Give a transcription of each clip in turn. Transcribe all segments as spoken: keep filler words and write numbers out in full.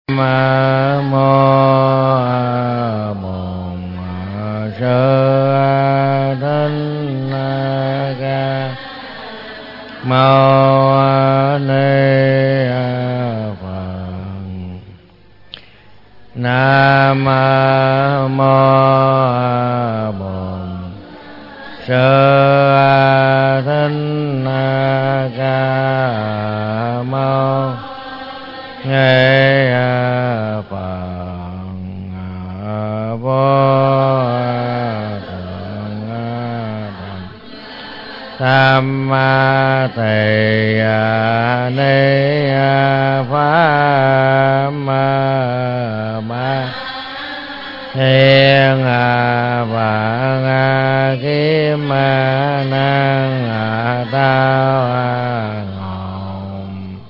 Nam mô Bổn Sư Thích Ca Mâu Ni Phật. Nam mô Bổn Sư Thích Ca Mâu Ni Phật. Vô Tham Thầy Ni Pháp Ma Thiên Vạn Kim Năng Tao Ngọn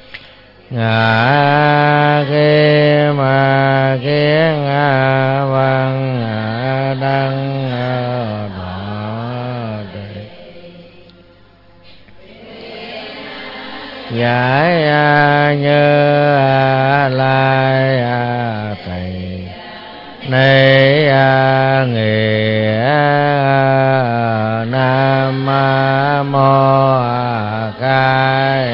Ngã Kim Kiến Văn Đăng giải như lai thầy ni nghĩa nam mô khai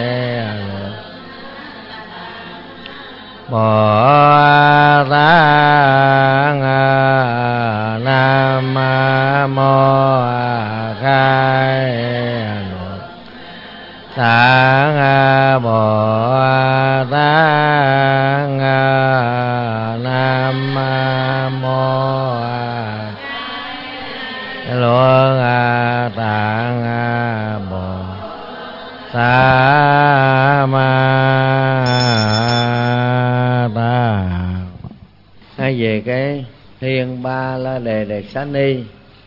bồ tát nam mô khai Tạng Bồ Tát Nam Mô Luân Tạng Bồ Tát Ma Tát. Về cái Thiên Ba La Đề Đề Xá Ni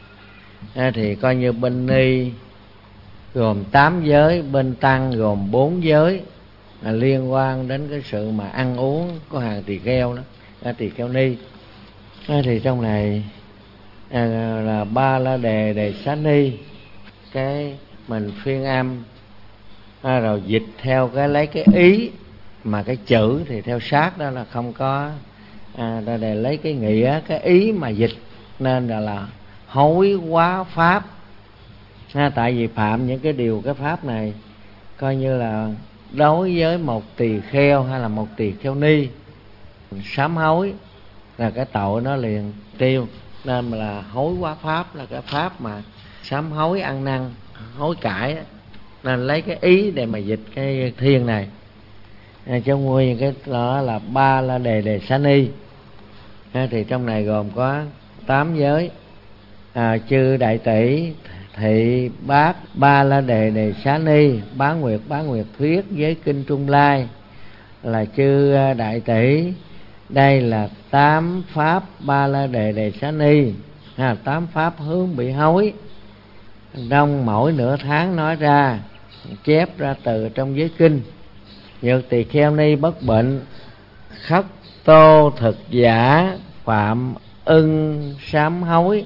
thì coi như bên Ni gồm tám giới, bên Tăng gồm bốn giới, là liên quan đến cái sự mà ăn uống của hàng tỳ kheo đó, tỳ kheo ni. Thì trong này à, là Ba La Đề Đề Xá Ni, cái mình phiên âm à, rồi dịch theo cái lấy cái ý, mà cái chữ thì theo sát đó là không có à, để lấy cái nghĩa cái ý mà dịch, nên là, là hối hóa pháp. À, tại vì phạm những cái điều cái pháp này coi như là đối với một tỳ kheo hay là một tỳ kheo ni sám hối là cái tội nó liền tiêu, nên là hối hóa pháp là cái pháp mà sám hối ăn năn hối cải đó. Nên lấy cái ý để mà dịch cái thiên này à, trong nguyên cái đó là Ba La Đề Đề Xá Ni à, thì trong này gồm có tám giới à, chư đại tỷ thị bát Ba La Đề Đề Xá Ni Bán Nguyệt Bán Nguyệt Thuyết Giới Kinh Trung Lai là chư đại tỷ. Đây là tám pháp Ba La Đề Đề Xá Ni à, tám pháp hướng bị hối, trong mỗi nửa tháng nói ra, chép ra từ trong giới kinh. Nhược tỳ kheo ni bất bệnh, khất tô thực giả, phạm ưng sám hối,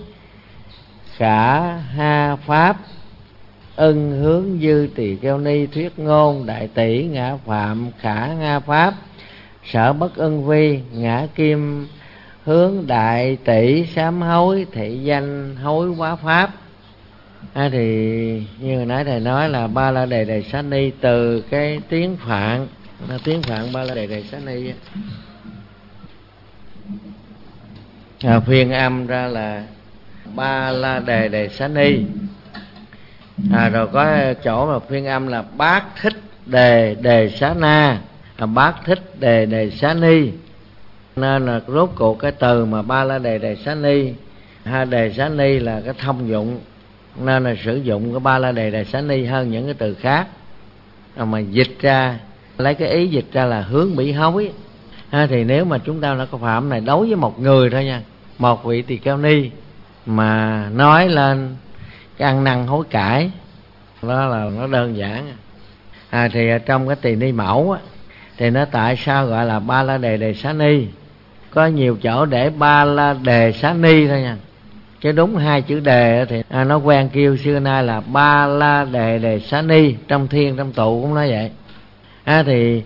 khả ha pháp, ưng hướng dư tỳ kheo ni thuyết ngôn, đại tỷ ngã phạm khả nga pháp, sở bất ưng vi ngã kim hướng đại tỷ sám hối, thị danh hối hóa pháp. À, thì như hồi nãy thầy nói là Ba La Đề Đề Xá Ni từ cái tiếng Phạn, là tiếng Phạn Ba La Đề Đề Xá Ni à, phiên âm ra là Ba La Đề Đề Xá Ni à, rồi có chỗ mà phiên âm là Bát Thích Đề Đề Xá Na à, Bát Thích Đề Đề Xá Ni. Nên là rốt cuộc cái từ mà Ba La Đề Đề Xá Ni ha, Đề Xá Ni là cái thông dụng, nên là sử dụng cái Ba La Đề Đề Xá Ni hơn những cái từ khác à, mà dịch ra lấy cái ý dịch ra là hướng bị hối ha. Thì nếu mà chúng ta đã có phạm này đối với một người thôi nha, một vị tỳ kheo ni mà nói lên cái ăn năn hối cải, đó là nó đơn giản à. Thì trong cái tỳ ni mẫu á, thì nó tại sao gọi là Ba La Đề Đề Xá Ni? Có nhiều chỗ để Ba La Đề Xá Ni thôi nha, chứ đúng hai chữ đề thì à, nó quen kêu xưa nay là Ba La Đề Đề Xá Ni. Trong thiên trong tụ cũng nói vậy à. Thì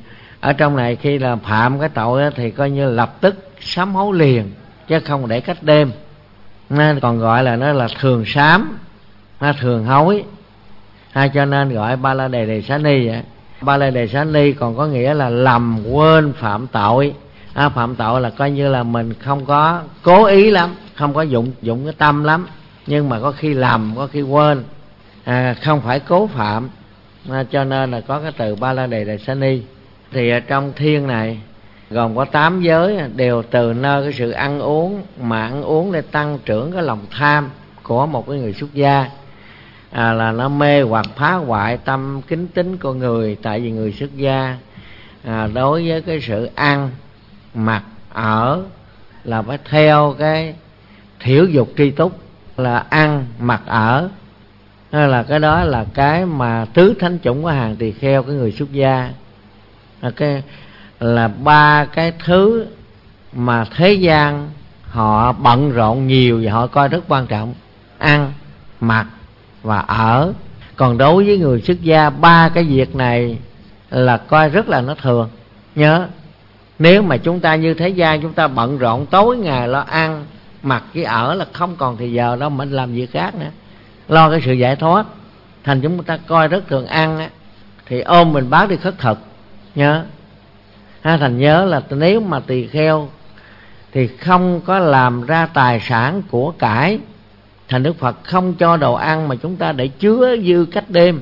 ở trong này khi là phạm cái tội đó, thì coi như lập tức sám hối liền, chứ không để cách đêm. Nên còn gọi là nó là thường sám, thường hối, hay cho nên gọi ba la đề đề xá ni vậy. Ba la đề xá ni còn có nghĩa là lầm quên phạm tội. À, phạm tội là coi như là mình không có cố ý lắm, không có dụng dụng cái tâm lắm, nhưng mà có khi lầm, có khi quên, à, không phải cố phạm, à, cho nên là có cái từ ba la đề đề xá ni. Thì ở trong thiên này gồm có tám giới, đều từ nơi cái sự ăn uống, mà ăn uống để tăng trưởng cái lòng tham của một cái người xuất gia, à, là nó mê hoặc phá hoại tâm kính tính của người. Tại vì người xuất gia à, đối với cái sự ăn mặc ở là phải theo cái thiểu dục tri túc, là ăn mặc ở là cái đó là cái mà tứ thánh chủng của hàng tỳ kheo cái người xuất gia, là cái là ba cái thứ mà thế gian họ bận rộn nhiều và họ coi rất quan trọng: ăn, mặc và ở. Còn đối với người xuất gia, ba cái việc này là coi rất là nó thường. Nhớ, nếu mà chúng ta như thế gian, chúng ta bận rộn tối ngày lo ăn, mặc với ở, là không còn thì giờ đâu mình làm việc khác nữa, lo cái sự giải thoát. Thành chúng ta coi rất thường ăn á, thì ôm mình bác đi khất thực. Nhớ ha, thành nhớ là nếu mà tỳ kheo thì không có làm ra tài sản của cải. Thành Đức Phật không cho đồ ăn mà chúng ta để chứa dư cách đêm,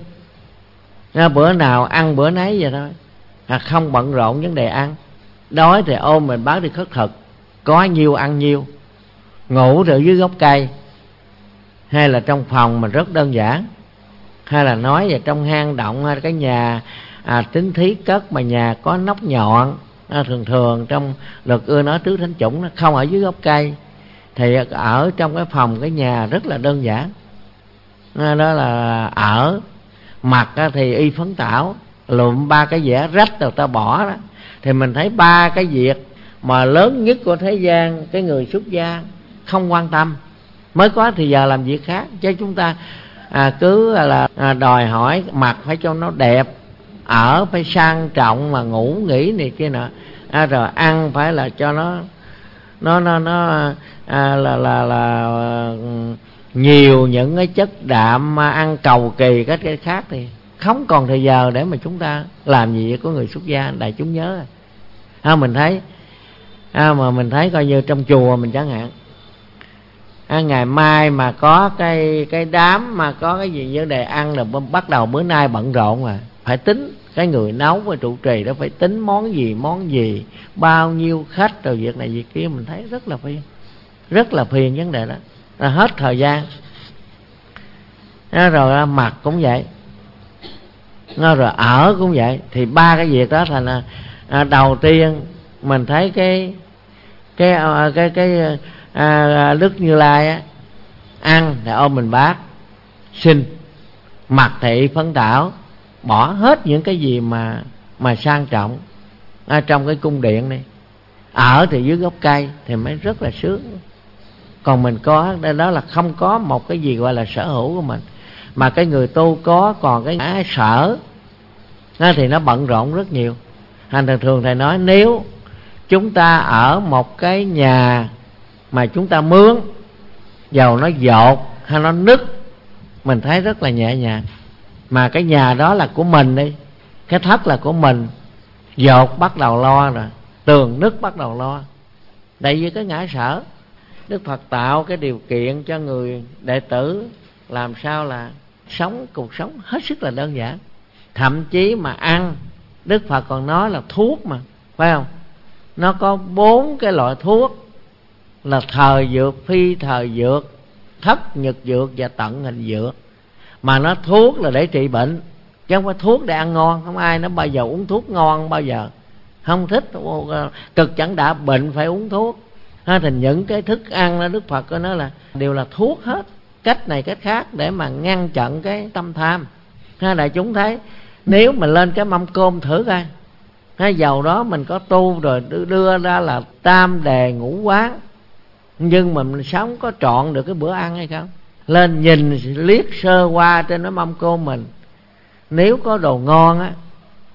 à, bữa nào ăn bữa nấy vậy thôi, à, không bận rộn vấn đề ăn. Đói thì ôm mình bác đi khất thực, có nhiêu ăn nhiêu. Ngủ ở dưới gốc cây, hay là trong phòng mình rất đơn giản, hay là nói về trong hang động, hay cái nhà à, tính thí cất mà nhà có nóc nhọn, à, thường thường trong luật ưa nói tứ thánh chủng nó không ở dưới gốc cây, thì ở trong cái phòng cái nhà rất là đơn giản, à, đó là ở. Mặc thì y phấn tảo, lụm ba cái vẽ rách rồi ta bỏ đó. Thì mình thấy ba cái việc mà lớn nhất của thế gian cái người xuất gia không quan tâm, mới có thì giờ làm việc khác. Chứ chúng ta à, cứ là à, đòi hỏi mặc phải cho nó đẹp, ở phải sang trọng, mà ngủ nghỉ này kia nọ, à, rồi ăn phải là cho nó nó nó nó à, là là là nhiều những cái chất đạm mà ăn cầu kỳ các cái khác, thì không còn thời giờ để mà chúng ta làm gì có người xuất gia. Đại chúng nhớ à, mình thấy à, mà mình thấy coi như trong chùa mình chẳng hạn, à, ngày mai mà có cái cái đám mà có cái gì vấn đề ăn là bắt đầu bữa nay bận rộn, rồi phải tính cái người nấu và trụ trì đó phải tính món gì món gì, bao nhiêu khách, rồi việc này việc kia. Mình thấy rất là phiền, rất là phiền vấn đề đó, là hết thời gian. À, rồi mặc cũng vậy, à, rồi ở cũng vậy. Thì ba cái việc đó thành là à, đầu tiên mình thấy cái cái cái cái, cái à, Đức Như Lai á, ăn thì ôm mình bát xin, mặc thị phấn tảo, bỏ hết những cái gì mà mà sang trọng à, trong cái cung điện này. Ở thì dưới gốc cây thì mới rất là sướng. Còn mình có đó là không có một cái gì gọi là sở hữu của mình, mà cái người tu có còn cái ngã sở à, thì nó bận rộn rất nhiều. Thành thường thường thầy nói, nếu chúng ta ở một cái nhà mà chúng ta mướn, dầu nó dột hay nó nứt, mình thấy rất là nhẹ nhàng. Mà cái nhà đó là của mình đi, cái thất là của mình, dột bắt đầu lo rồi, tường nứt bắt đầu lo. Tại vì cái ngã sở, Đức Phật tạo cái điều kiện cho người đệ tử làm sao là sống cuộc sống hết sức là đơn giản. Thậm chí mà ăn, Đức Phật còn nói là thuốc mà, phải không? Nó có bốn cái loại thuốc là thời dược, phi thời dược, thất nhật dược và tận hình dược. Mà nó thuốc là để trị bệnh, chứ không phải thuốc để ăn ngon. Không ai nó bao giờ uống thuốc ngon bao giờ, không thích. Cực chẳng đã bệnh phải uống thuốc. Ha, thì những cái thức ăn đó Đức Phật có nói là đều là thuốc hết, cách này cách khác để mà ngăn chặn cái tâm tham. Ha, đại chúng thấy nếu mình lên cái mâm cơm thử coi, ha, dầu đó mình có tu rồi đưa ra là tam đề ngũ quán, nhưng mà mình sống có trọn được cái bữa ăn hay không? Lên nhìn liếc sơ qua trên cái mâm cơm mình, nếu có đồ ngon á,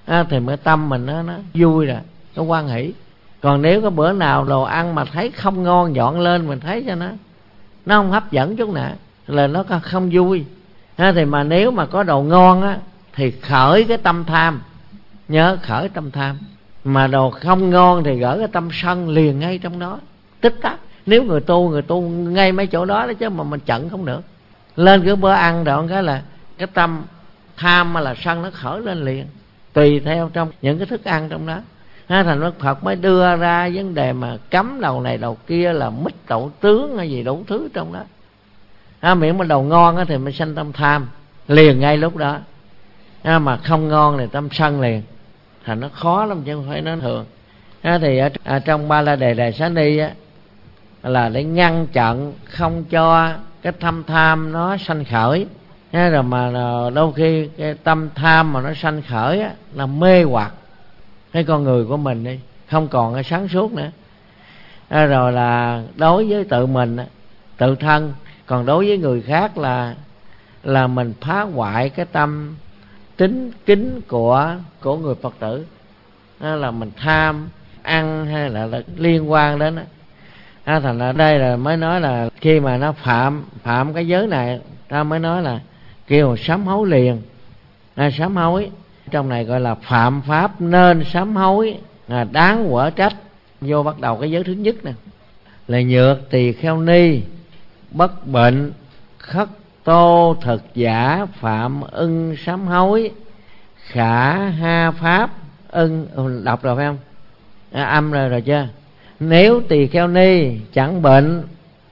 à, thì mới tâm mình nó, nó vui rồi, nó hoan hỷ. Còn nếu có bữa nào đồ ăn mà thấy không ngon dọn lên, mình thấy cho nó nó không hấp dẫn chút nào là nó không vui. À, thì mà nếu mà có đồ ngon á thì khởi cái tâm tham, nhớ khởi tâm tham. Mà đồ không ngon thì gỡ cái tâm sân liền ngay trong đó, tích tắc. Nếu người tu, người tu ngay mấy chỗ đó đó, chứ mà mình chận không được. Lên cái bữa ăn rồi cái là cái tâm tham mà là sân nó khởi lên liền, tùy theo trong những cái thức ăn trong đó. Ha, thành Đức Phật mới đưa ra vấn đề mà cấm đầu này đầu kia, là mít đậu tướng hay gì đủ thứ trong đó. Ha, miễn mà đầu ngon á thì mình sanh tâm tham liền ngay lúc đó. Ha, mà không ngon thì tâm sân liền. Thành nó khó lắm chứ không phải nó thường. Ha, thì ở, ở trong Ba La Đề Đề Xá Ni á, là để ngăn chặn không cho cái tâm tham nó sanh khởi. Ha, rồi mà đôi khi cái tâm tham mà nó sanh khởi á, là mê hoặc cái con người của mình đi, không còn cái sáng suốt nữa. À, rồi là đối với tự mình, tự thân, còn đối với người khác là là mình phá hoại cái tâm tín kính của của người Phật tử. À, là mình tham ăn hay là, là liên quan đến đó. À, thành ở đây là mới nói là khi mà nó phạm phạm cái giới này, ta mới nói là kêu sám hối liền. À, sám hối trong này gọi là phạm pháp nên sám hối, à, đáng quở trách. Vô bắt đầu cái giới thứ nhất nè, là nhược tỳ kheo ni, bất bệnh, khất tô thực giả, phạm ưng sám hối, khả ha pháp ưng. Đọc rồi phải không? À, âm rồi rồi chưa? Nếu tỳ kheo ni chẳng bệnh,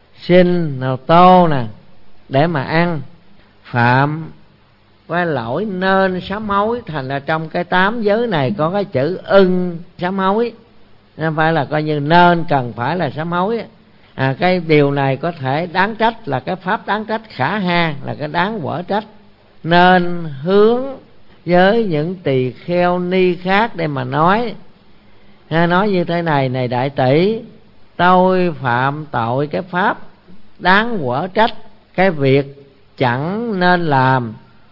xin nào tô nè để mà ăn, phạm cái lỗi nên sám hối. Thành ra trong cái tám giới này có cái chữ ưng sám hối, không phải là coi như nên cần phải là sám hối. À, cái điều này có thể đáng trách, là cái pháp đáng trách. Khả ha là cái đáng quở trách. Nên hướng với những tỳ kheo ni khác để mà nói. À, nói như thế này: này đại tỷ, tôi phạm tội cái pháp đáng quở trách, cái việc chẳng nên làm.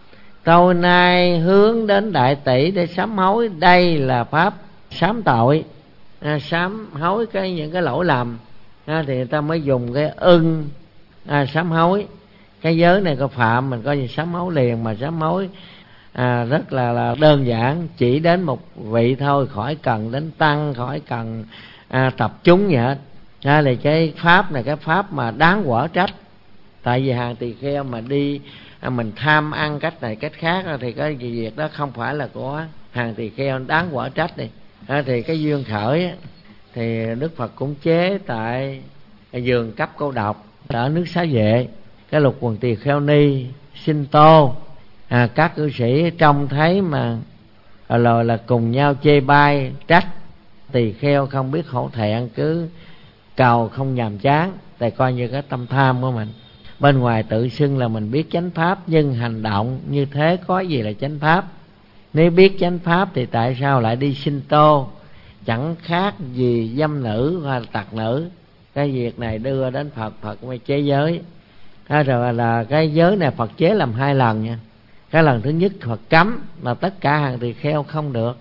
Tôi nay hướng đến đại tỷ để sám hối. Đây là pháp sám tội, à, sám hối cái những cái lỗi lầm. À, thì người ta mới dùng cái ưng à, sám hối. Cái giới này có phạm mình coi như sám hối liền. Mà sám hối à, rất là, là đơn giản, chỉ đến một vị thôi, khỏi cần đến tăng, khỏi cần à, tập chúng gì hết. À, thì cái pháp này cái pháp mà đáng quở trách. Tại vì hàng tỳ kheo mà đi à, mình tham ăn cách này cách khác thì cái việc đó không phải là của hàng tỳ kheo đáng quở trách đi. À, thì cái duyên khởi thì Đức Phật cũng chế tại vườn cấp cô độc ở nước Xá Vệ. Cái lục quần tỳ kheo ni xin tô, à, các cư sĩ trông thấy mà rồi là cùng nhau chê bai trách tỳ kheo không biết hổ thẹn, cứ cầu không nhàm chán. Tại coi như cái tâm tham của mình, bên ngoài tự xưng là mình biết chánh pháp, nhưng hành động như thế có gì là chánh pháp? Nếu biết chánh pháp thì tại sao lại đi sinh tô? Chẳng khác gì dâm nữ hoặc tặc nữ. Cái việc này đưa đến Phật, Phật mới chế giới. À, rồi là cái giới này Phật chế làm hai lần nha. Cái lần thứ nhất Phật cấm là tất cả hàng tỳ kheo không được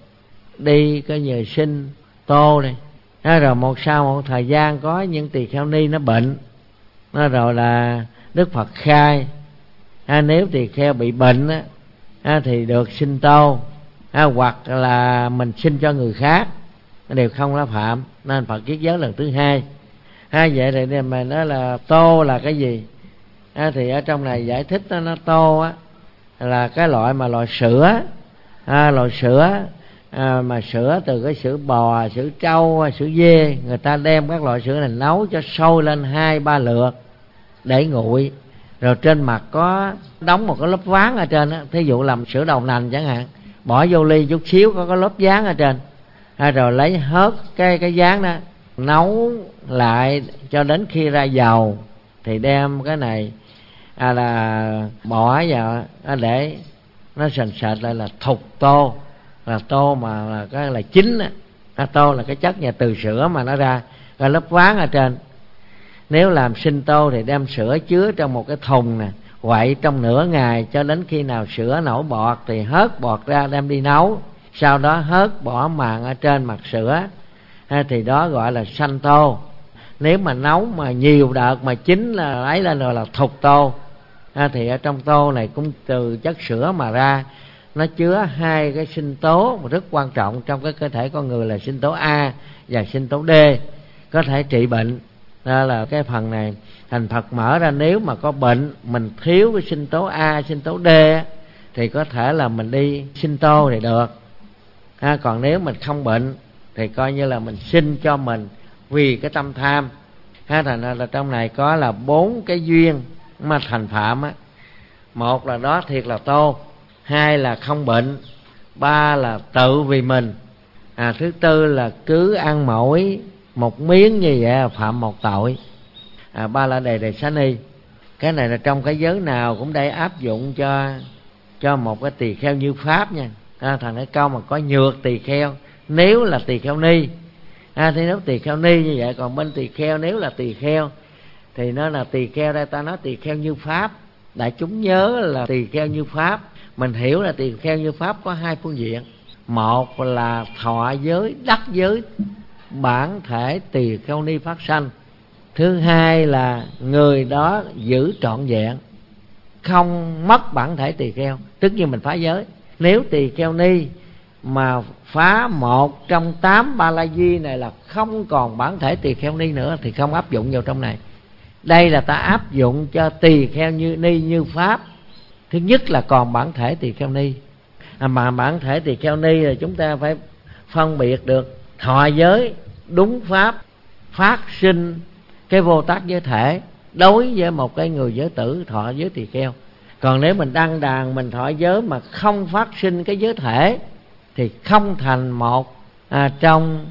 đi cái nhờ sinh tô này. À, rồi một sau một thời gian có những tỳ kheo ni nó bệnh. À, rồi là Đức Phật khai, à, nếu tỳ kheo bị bệnh á, à, thì được sinh tô, à, hoặc là mình sinh cho người khác, đều không là phạm. Nên Phật kiết giới lần thứ hai. À, vậy thì mà nói là tô là cái gì? À, thì ở trong này giải thích đó, nó tô á là cái loại mà loại sữa, à, loại sữa à, mà sữa từ cái sữa bò, sữa trâu, sữa dê. Người ta đem các loại sữa này nấu cho sôi lên hai ba lượt để nguội, rồi trên mặt có đóng một cái lớp ván ở trên á. Thí dụ làm sữa đậu nành chẳng hạn, bỏ vô ly chút xíu có cái lớp ván ở trên, à, rồi lấy hớt cái cái ván đó nấu lại cho đến khi ra dầu, thì đem cái này à, là bỏ vào à, để nó sền sệt lại là thục tô. Là tô mà là cái là chính á. À, tô là cái chất nhà từ sữa mà nó ra, cái lớp ván ở trên. Nếu làm sinh tô thì đem sữa chứa trong một cái thùng nè, quậy trong nửa ngày cho đến khi nào sữa nổi bọt thì hớt bọt ra đem đi nấu. sau đó hớt bỏ màng ở trên mặt sữa, à, thì đó gọi là sanh tô. Nếu mà nấu mà nhiều đợt mà chín là lấy lên rồi là thục tô. À, thì ở trong tô này cũng từ chất sữa mà ra, nó chứa hai cái sinh tố rất quan trọng trong cái cơ thể con người là sinh tố A và sinh tố D, có thể trị bệnh. Đó là cái phần này thành Phật mở ra, nếu mà có bệnh mình thiếu cái sinh tố A, sinh tố D thì có thể là mình đi sinh tô thì được. À, còn nếu mình không bệnh thì coi như là mình sinh cho mình vì cái tâm tham. À, thành ra là trong này có là bốn cái duyên mà thành phạm á. Một là đó thiệt là tô, hai là không bệnh, ba là tự vì mình, à, thứ tư là cứ ăn mỗi một miếng như vậy là phạm một tội. À, ba la đề đề xá ni. Cái này là trong cái giới nào cũng để áp dụng cho cho một cái tỳ kheo như pháp nha. À, thằng cái câu mà có nhược tỳ kheo nếu là tỳ kheo ni, à, thì nếu tỳ kheo ni như vậy. Còn bên tỳ kheo nếu là tỳ kheo thì nó là tỳ kheo, đây ta nói tỳ kheo như pháp. Đại chúng nhớ là tỳ kheo như pháp, mình hiểu là tỳ kheo như pháp có hai phương diện. Một là thọ giới, đắc giới, bản thể tỳ kheo ni phát sanh. Thứ hai là người đó giữ trọn vẹn, không mất bản thể tỳ kheo, tức như mình phá giới. Nếu tỳ kheo ni mà phá một trong tám ba la di này là không còn bản thể tỳ kheo ni nữa thì không áp dụng vào trong này. Đây là ta áp dụng cho tỳ kheo như ni như pháp. Thứ nhất là còn bản thể tỳ kheo ni, à, mà bản thể tỳ kheo ni là chúng ta phải phân biệt được thọ giới đúng pháp, phát sinh cái vô tác giới thể đối với một cái người giới tử thọ giới tỳ kheo. Còn nếu mình đăng đàn mình thọ giới mà không phát sinh cái giới thể thì không thành một à, trong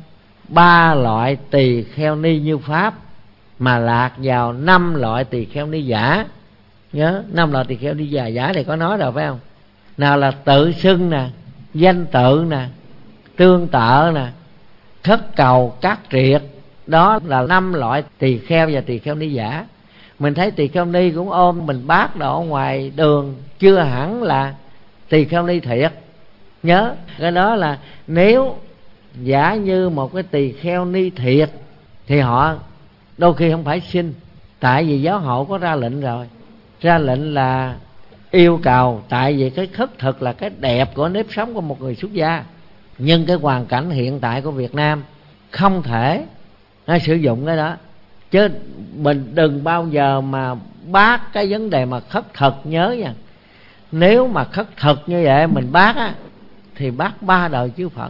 ba loại tỳ kheo ni như pháp, mà lạc vào năm loại tỳ kheo ni giả. Nhớ năm loại tỳ kheo ni giả giả thì có nói rồi phải không? Nào là tự xưng nè, danh tự nè, tương tự nè, khất cầu, cát triệt. Đó là năm loại tỳ kheo và tỳ kheo ni giả. Mình thấy tỳ kheo ni cũng ôm mình bát đồ ở ngoài đường, chưa hẳn là tỳ kheo ni thiệt. Nhớ cái đó là nếu giả như một cái tỳ kheo ni thiệt thì họ đôi khi không phải xin. Tại vì giáo hội có ra lệnh rồi, ra lệnh là yêu cầu, tại vì cái khất thực là cái đẹp của nếp sống của một người xuất gia. Nhưng cái hoàn cảnh hiện tại của Việt Nam không thể nó sử dụng cái đó. Chứ mình đừng bao giờ mà bác cái vấn đề mà khất thực. Nhớ nha, nếu mà khất thực như vậy mình bác á thì bác ba đời chư Phật.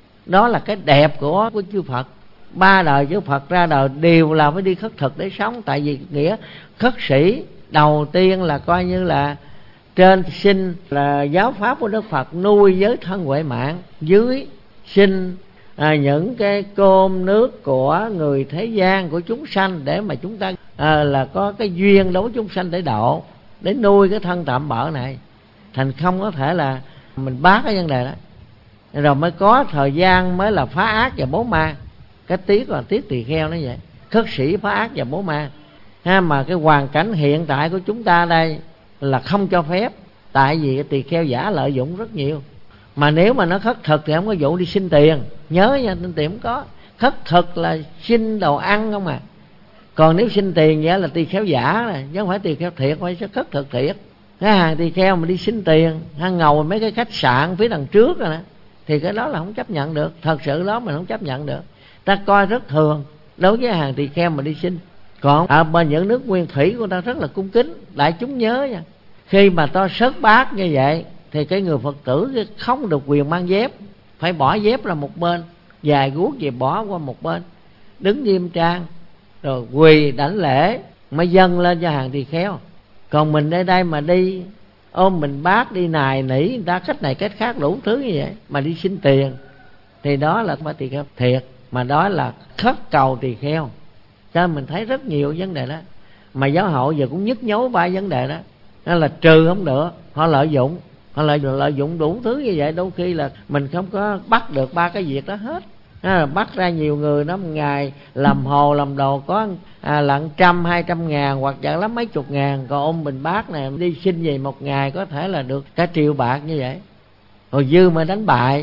Đó là cái đẹp của, của chư Phật. Ba đời chư Phật ra đời đều là phải đi khất thực để sống. Tại vì nghĩa khất sĩ đầu tiên là coi như là trên sinh là giáo pháp của Đức Phật, nuôi giới thân huệ mạng, dưới sinh à, những cái cơm nước của người thế gian, của chúng sanh, để mà chúng ta à, là có cái duyên đối với chúng sanh để độ, để nuôi cái thân tạm bợ này. Thành không có thể là mình bác cái vấn đề đó rồi mới có thời gian mới là phá ác và bố ma. Cái tiết là tiết tỳ kheo nó vậy, khất sĩ phá ác và bố ma ha. Mà cái hoàn cảnh hiện tại của chúng ta đây là không cho phép, tại vì cái tỳ kheo giả lợi dụng rất nhiều. Mà nếu mà nó khất thực thì không có vụ đi xin tiền. Nhớ nha, xin tiền không có. Khất thực là xin đồ ăn không à. Còn nếu xin tiền vậy là tỳ kheo giả này, chứ không phải tỳ kheo thiệt, phải khất thực thiệt. Cái hàng tỳ kheo mà đi xin tiền, hàng ngồi mấy cái khách sạn phía đằng trước rồi nè, thì cái đó là không chấp nhận được. Thật sự đó mình không chấp nhận được. Ta coi rất thường đối với hàng tỳ kheo mà đi xin. Còn ở bên những nước nguyên thủy của ta rất là cung kính. Đại chúng nhớ nha, khi mà ta sớt bát như vậy thì cái người Phật tử không được quyền mang dép, phải bỏ dép ra một bên, dài guốc về bỏ qua một bên, đứng nghiêm trang rồi quỳ đảnh lễ mới dâng lên cho hàng tỳ kheo. Còn mình ở đây mà đi ôm mình bát, đi nài nỉ người ta cách này cách khác đủ thứ như vậy mà đi xin tiền thì đó là không phải tỳ kheo thiệt, mà đó là khất cầu tỳ kheo. Cho mình thấy rất nhiều vấn đề đó. Mà giáo hội giờ cũng nhức nhối ba vấn đề đó. Đó là trừ không được, họ lợi dụng, họ lợi, lợi dụng đủ thứ như vậy. Đôi khi là mình không có bắt được ba cái việc đó hết. Đó, bắt ra nhiều người đó một ngày làm hồ làm đồ có à, lận trăm hai trăm ngàn hoặc chả lắm mấy chục ngàn. Còn ôm bình bát này đi xin về một ngày có thể là được cả triệu bạc như vậy. Rồi dư mà đánh bài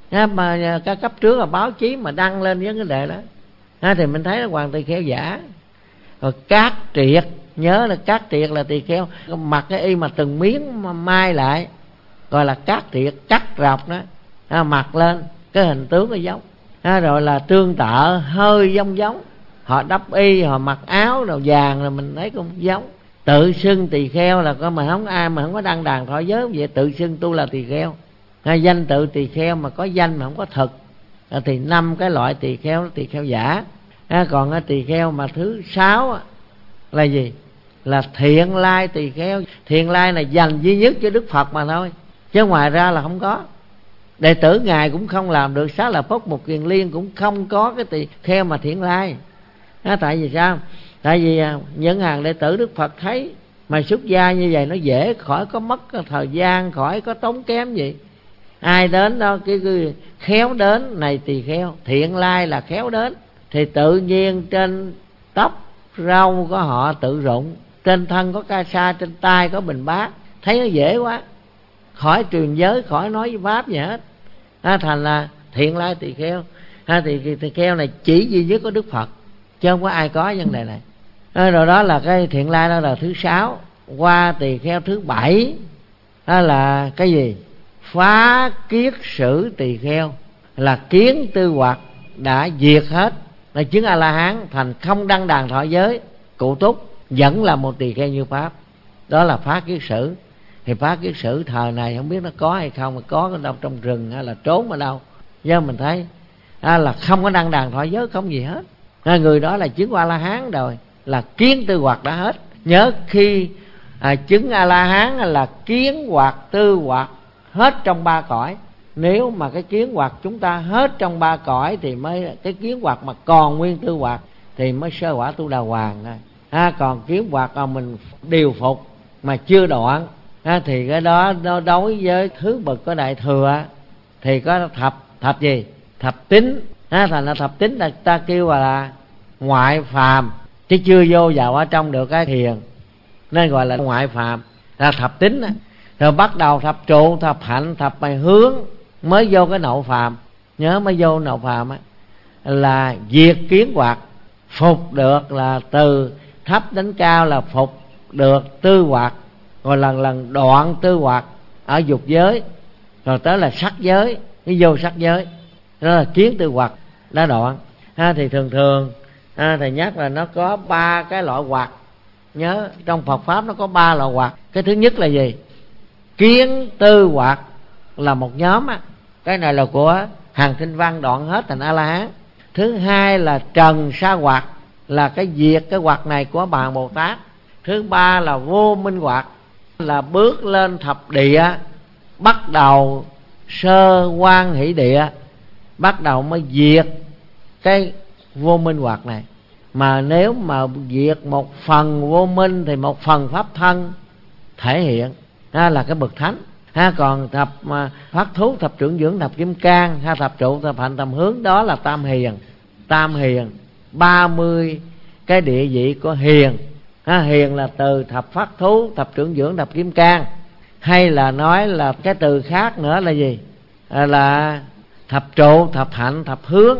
À, mà các cấp trước là báo chí mà đăng lên với cái đề đó, à, thì mình thấy là Hoàng Tỳ Kheo giả. Rồi Cát Triệt, nhớ là Cát Triệt là tỳ kheo mặc cái y mà từng miếng mà mai lại, gọi là Cát Triệt, cắt rọc đó, à, mặc lên cái hình tướng nó giống. À, rồi là Trương Tợ hơi giống giống, họ đắp y, họ mặc áo đầu vàng là mình thấy cũng giống. Tự xưng tỳ kheo là có mà không ai mà không có đăng đàn thọ giới vậy, tự xưng tu là tỳ kheo. À, danh tự tỳ kheo mà có danh mà không có thực, à, thì năm cái loại tỳ kheo tỳ kheo giả. À, còn cái tỳ kheo mà thứ sáu là gì? Là Thiện Lai tỳ kheo. Thiện Lai này dành duy nhất cho Đức Phật mà thôi, chứ ngoài ra là không có. Đệ tử ngài cũng không làm được. Xá Lợi Phất Một Kiền Liên cũng không có cái tỳ kheo mà Thiện Lai. À, tại vì sao? Tại vì những hàng đệ tử Đức Phật thấy mà xuất gia như vậy nó dễ, khỏi có mất thời gian, khỏi có tốn kém gì. Ai đến đó cái, cái khéo đến này tỳ kheo. Thiện Lai là khéo đến, thì tự nhiên trên tóc râu có họ tự rụng, trên thân có ca sa, trên tay có bình bát, thấy nó dễ quá, khỏi truyền giới, khỏi nói với pháp gì hết. À, thành là Thiện Lai tỳ kheo. À, thì tỳ kheo này chỉ duy nhất có Đức Phật, chứ không có ai có vấn đề này. À, rồi đó là cái Thiện Lai đó là thứ sáu. Qua tỳ kheo thứ bảy đó là cái gì? Phá Kiết Sử tỳ kheo, là kiến tư hoặc đã diệt hết, là chứng A La Hán, thành không đăng đàn thọ giới, cụ túc, vẫn là một tỳ kheo như pháp. Đó là Phá Kiết Sử. Thì Phá Kiết Sử thời này không biết nó có hay không, mà có ở đâu trong rừng hay là trốn ở đâu, do mình thấy à, là không có đăng đàn thọ giới, không gì hết. À, người đó là chứng A La Hán rồi, là kiến tư hoặc đã hết. Nhớ khi à, chứng A La Hán là kiến hoặc tư hoặc hết trong ba cõi. Nếu mà cái kiến hoặc chúng ta hết trong ba cõi thì mới, cái kiến hoặc mà còn nguyên tư hoặc thì mới sơ quả Tu Đà Hoàng thôi. À, còn kiến hoặc mà mình điều phục mà chưa đoạn, à, thì cái đó nó đối với thứ bậc có đại thừa thì có thập thập gì? Thập tính. À, thành là thập tính là ta kêu là ngoại phàm, chứ chưa vô vào ở trong được cái thiền, nên gọi là ngoại phàm, là thập tính. Rồi bắt đầu thập trụ, thập hạnh, thập bài hướng mới vô cái nội phàm. Nhớ mới vô nội phàm á, là diệt kiến hoặc, phục được là từ thấp đến cao, là phục được tư hoặc, rồi lần lần đoạn tư hoặc ở dục giới, rồi tới là sắc giới, cái vô sắc giới, đó là kiến tư hoặc đã đoạn. Ha, thì thường thường ha, thầy nhắc là nó có ba cái loại hoặc. Nhớ trong Phật pháp nó có ba loại hoặc. Cái thứ nhất là gì? Kiến tư hoặc là một nhóm á, cái này là của Hàng Tinh Văn đoạn hết thành A La Hán. Thứ hai là trần sa hoặc, là cái diệt cái hoặc này của Bà Bồ Tát. Thứ ba là vô minh hoặc, là bước lên thập địa, bắt đầu sơ quan hỷ địa, bắt đầu mới diệt cái vô minh hoặc này. Mà nếu mà diệt một phần vô minh thì một phần pháp thân thể hiện, ha, là cái bậc thánh. Ha, còn thập mà phát thú, thập trưởng dưỡng, thập kim cang, ha, thập trụ, thập hạnh, thập hướng, đó là tam hiền. Tam hiền ba mươi cái địa vị của hiền. Ha, hiền là từ thập phát thú, thập trưởng dưỡng, thập kim cang. Hay là nói là cái từ khác nữa là gì? À, là thập trụ, thập hạnh, thập hướng.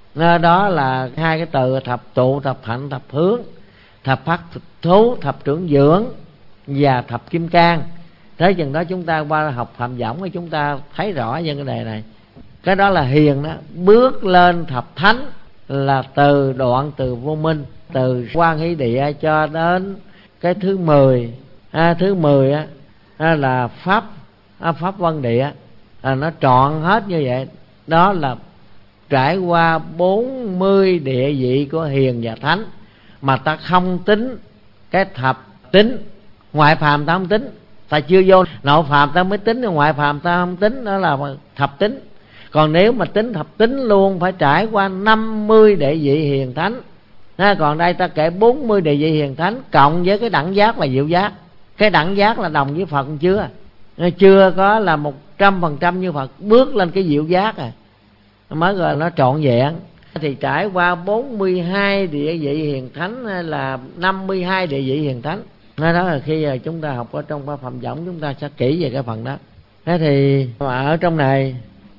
Đó là hai cái từ thập trụ, thập hạnh, thập hướng. Thập phát thú, thập trưởng dưỡng và thập kim cang. Thế chừng đó chúng ta qua học Phạm Võng thì chúng ta thấy rõ những cái đề này. Cái đó là hiền đó. Bước lên thập thánh là từ đoạn từ vô minh, từ quan hỷ địa cho đến cái thứ mười. À, thứ mười á, là pháp à, pháp vân địa, à, nó trọn hết như vậy. Đó là trải qua bốn mươi địa vị của hiền và thánh, mà ta không tính cái thập tính. Ngoại phàm ta không tính, ta chưa vô nội phàm ta mới tính, ngoại phàm ta không tính, đó là thập tính. Còn nếu mà tính thập tính luôn phải trải qua năm mươi địa vị hiền thánh. À, còn đây ta kể bốn mươi địa vị hiền thánh cộng với cái đẳng giác là diệu giác. Cái đẳng giác là đồng với Phật chưa? Chưa có là một trăm phần trăm như Phật, bước lên cái diệu giác à, mới gọi nó trọn vẹn. Thì trải qua bốn mươi hai địa vị hiền thánh là năm mươi hai địa vị hiền thánh. Đó là khi chúng ta học ở trong Phạm Võng chúng ta sẽ kỹ về cái phần đó. Thế thì ở trong này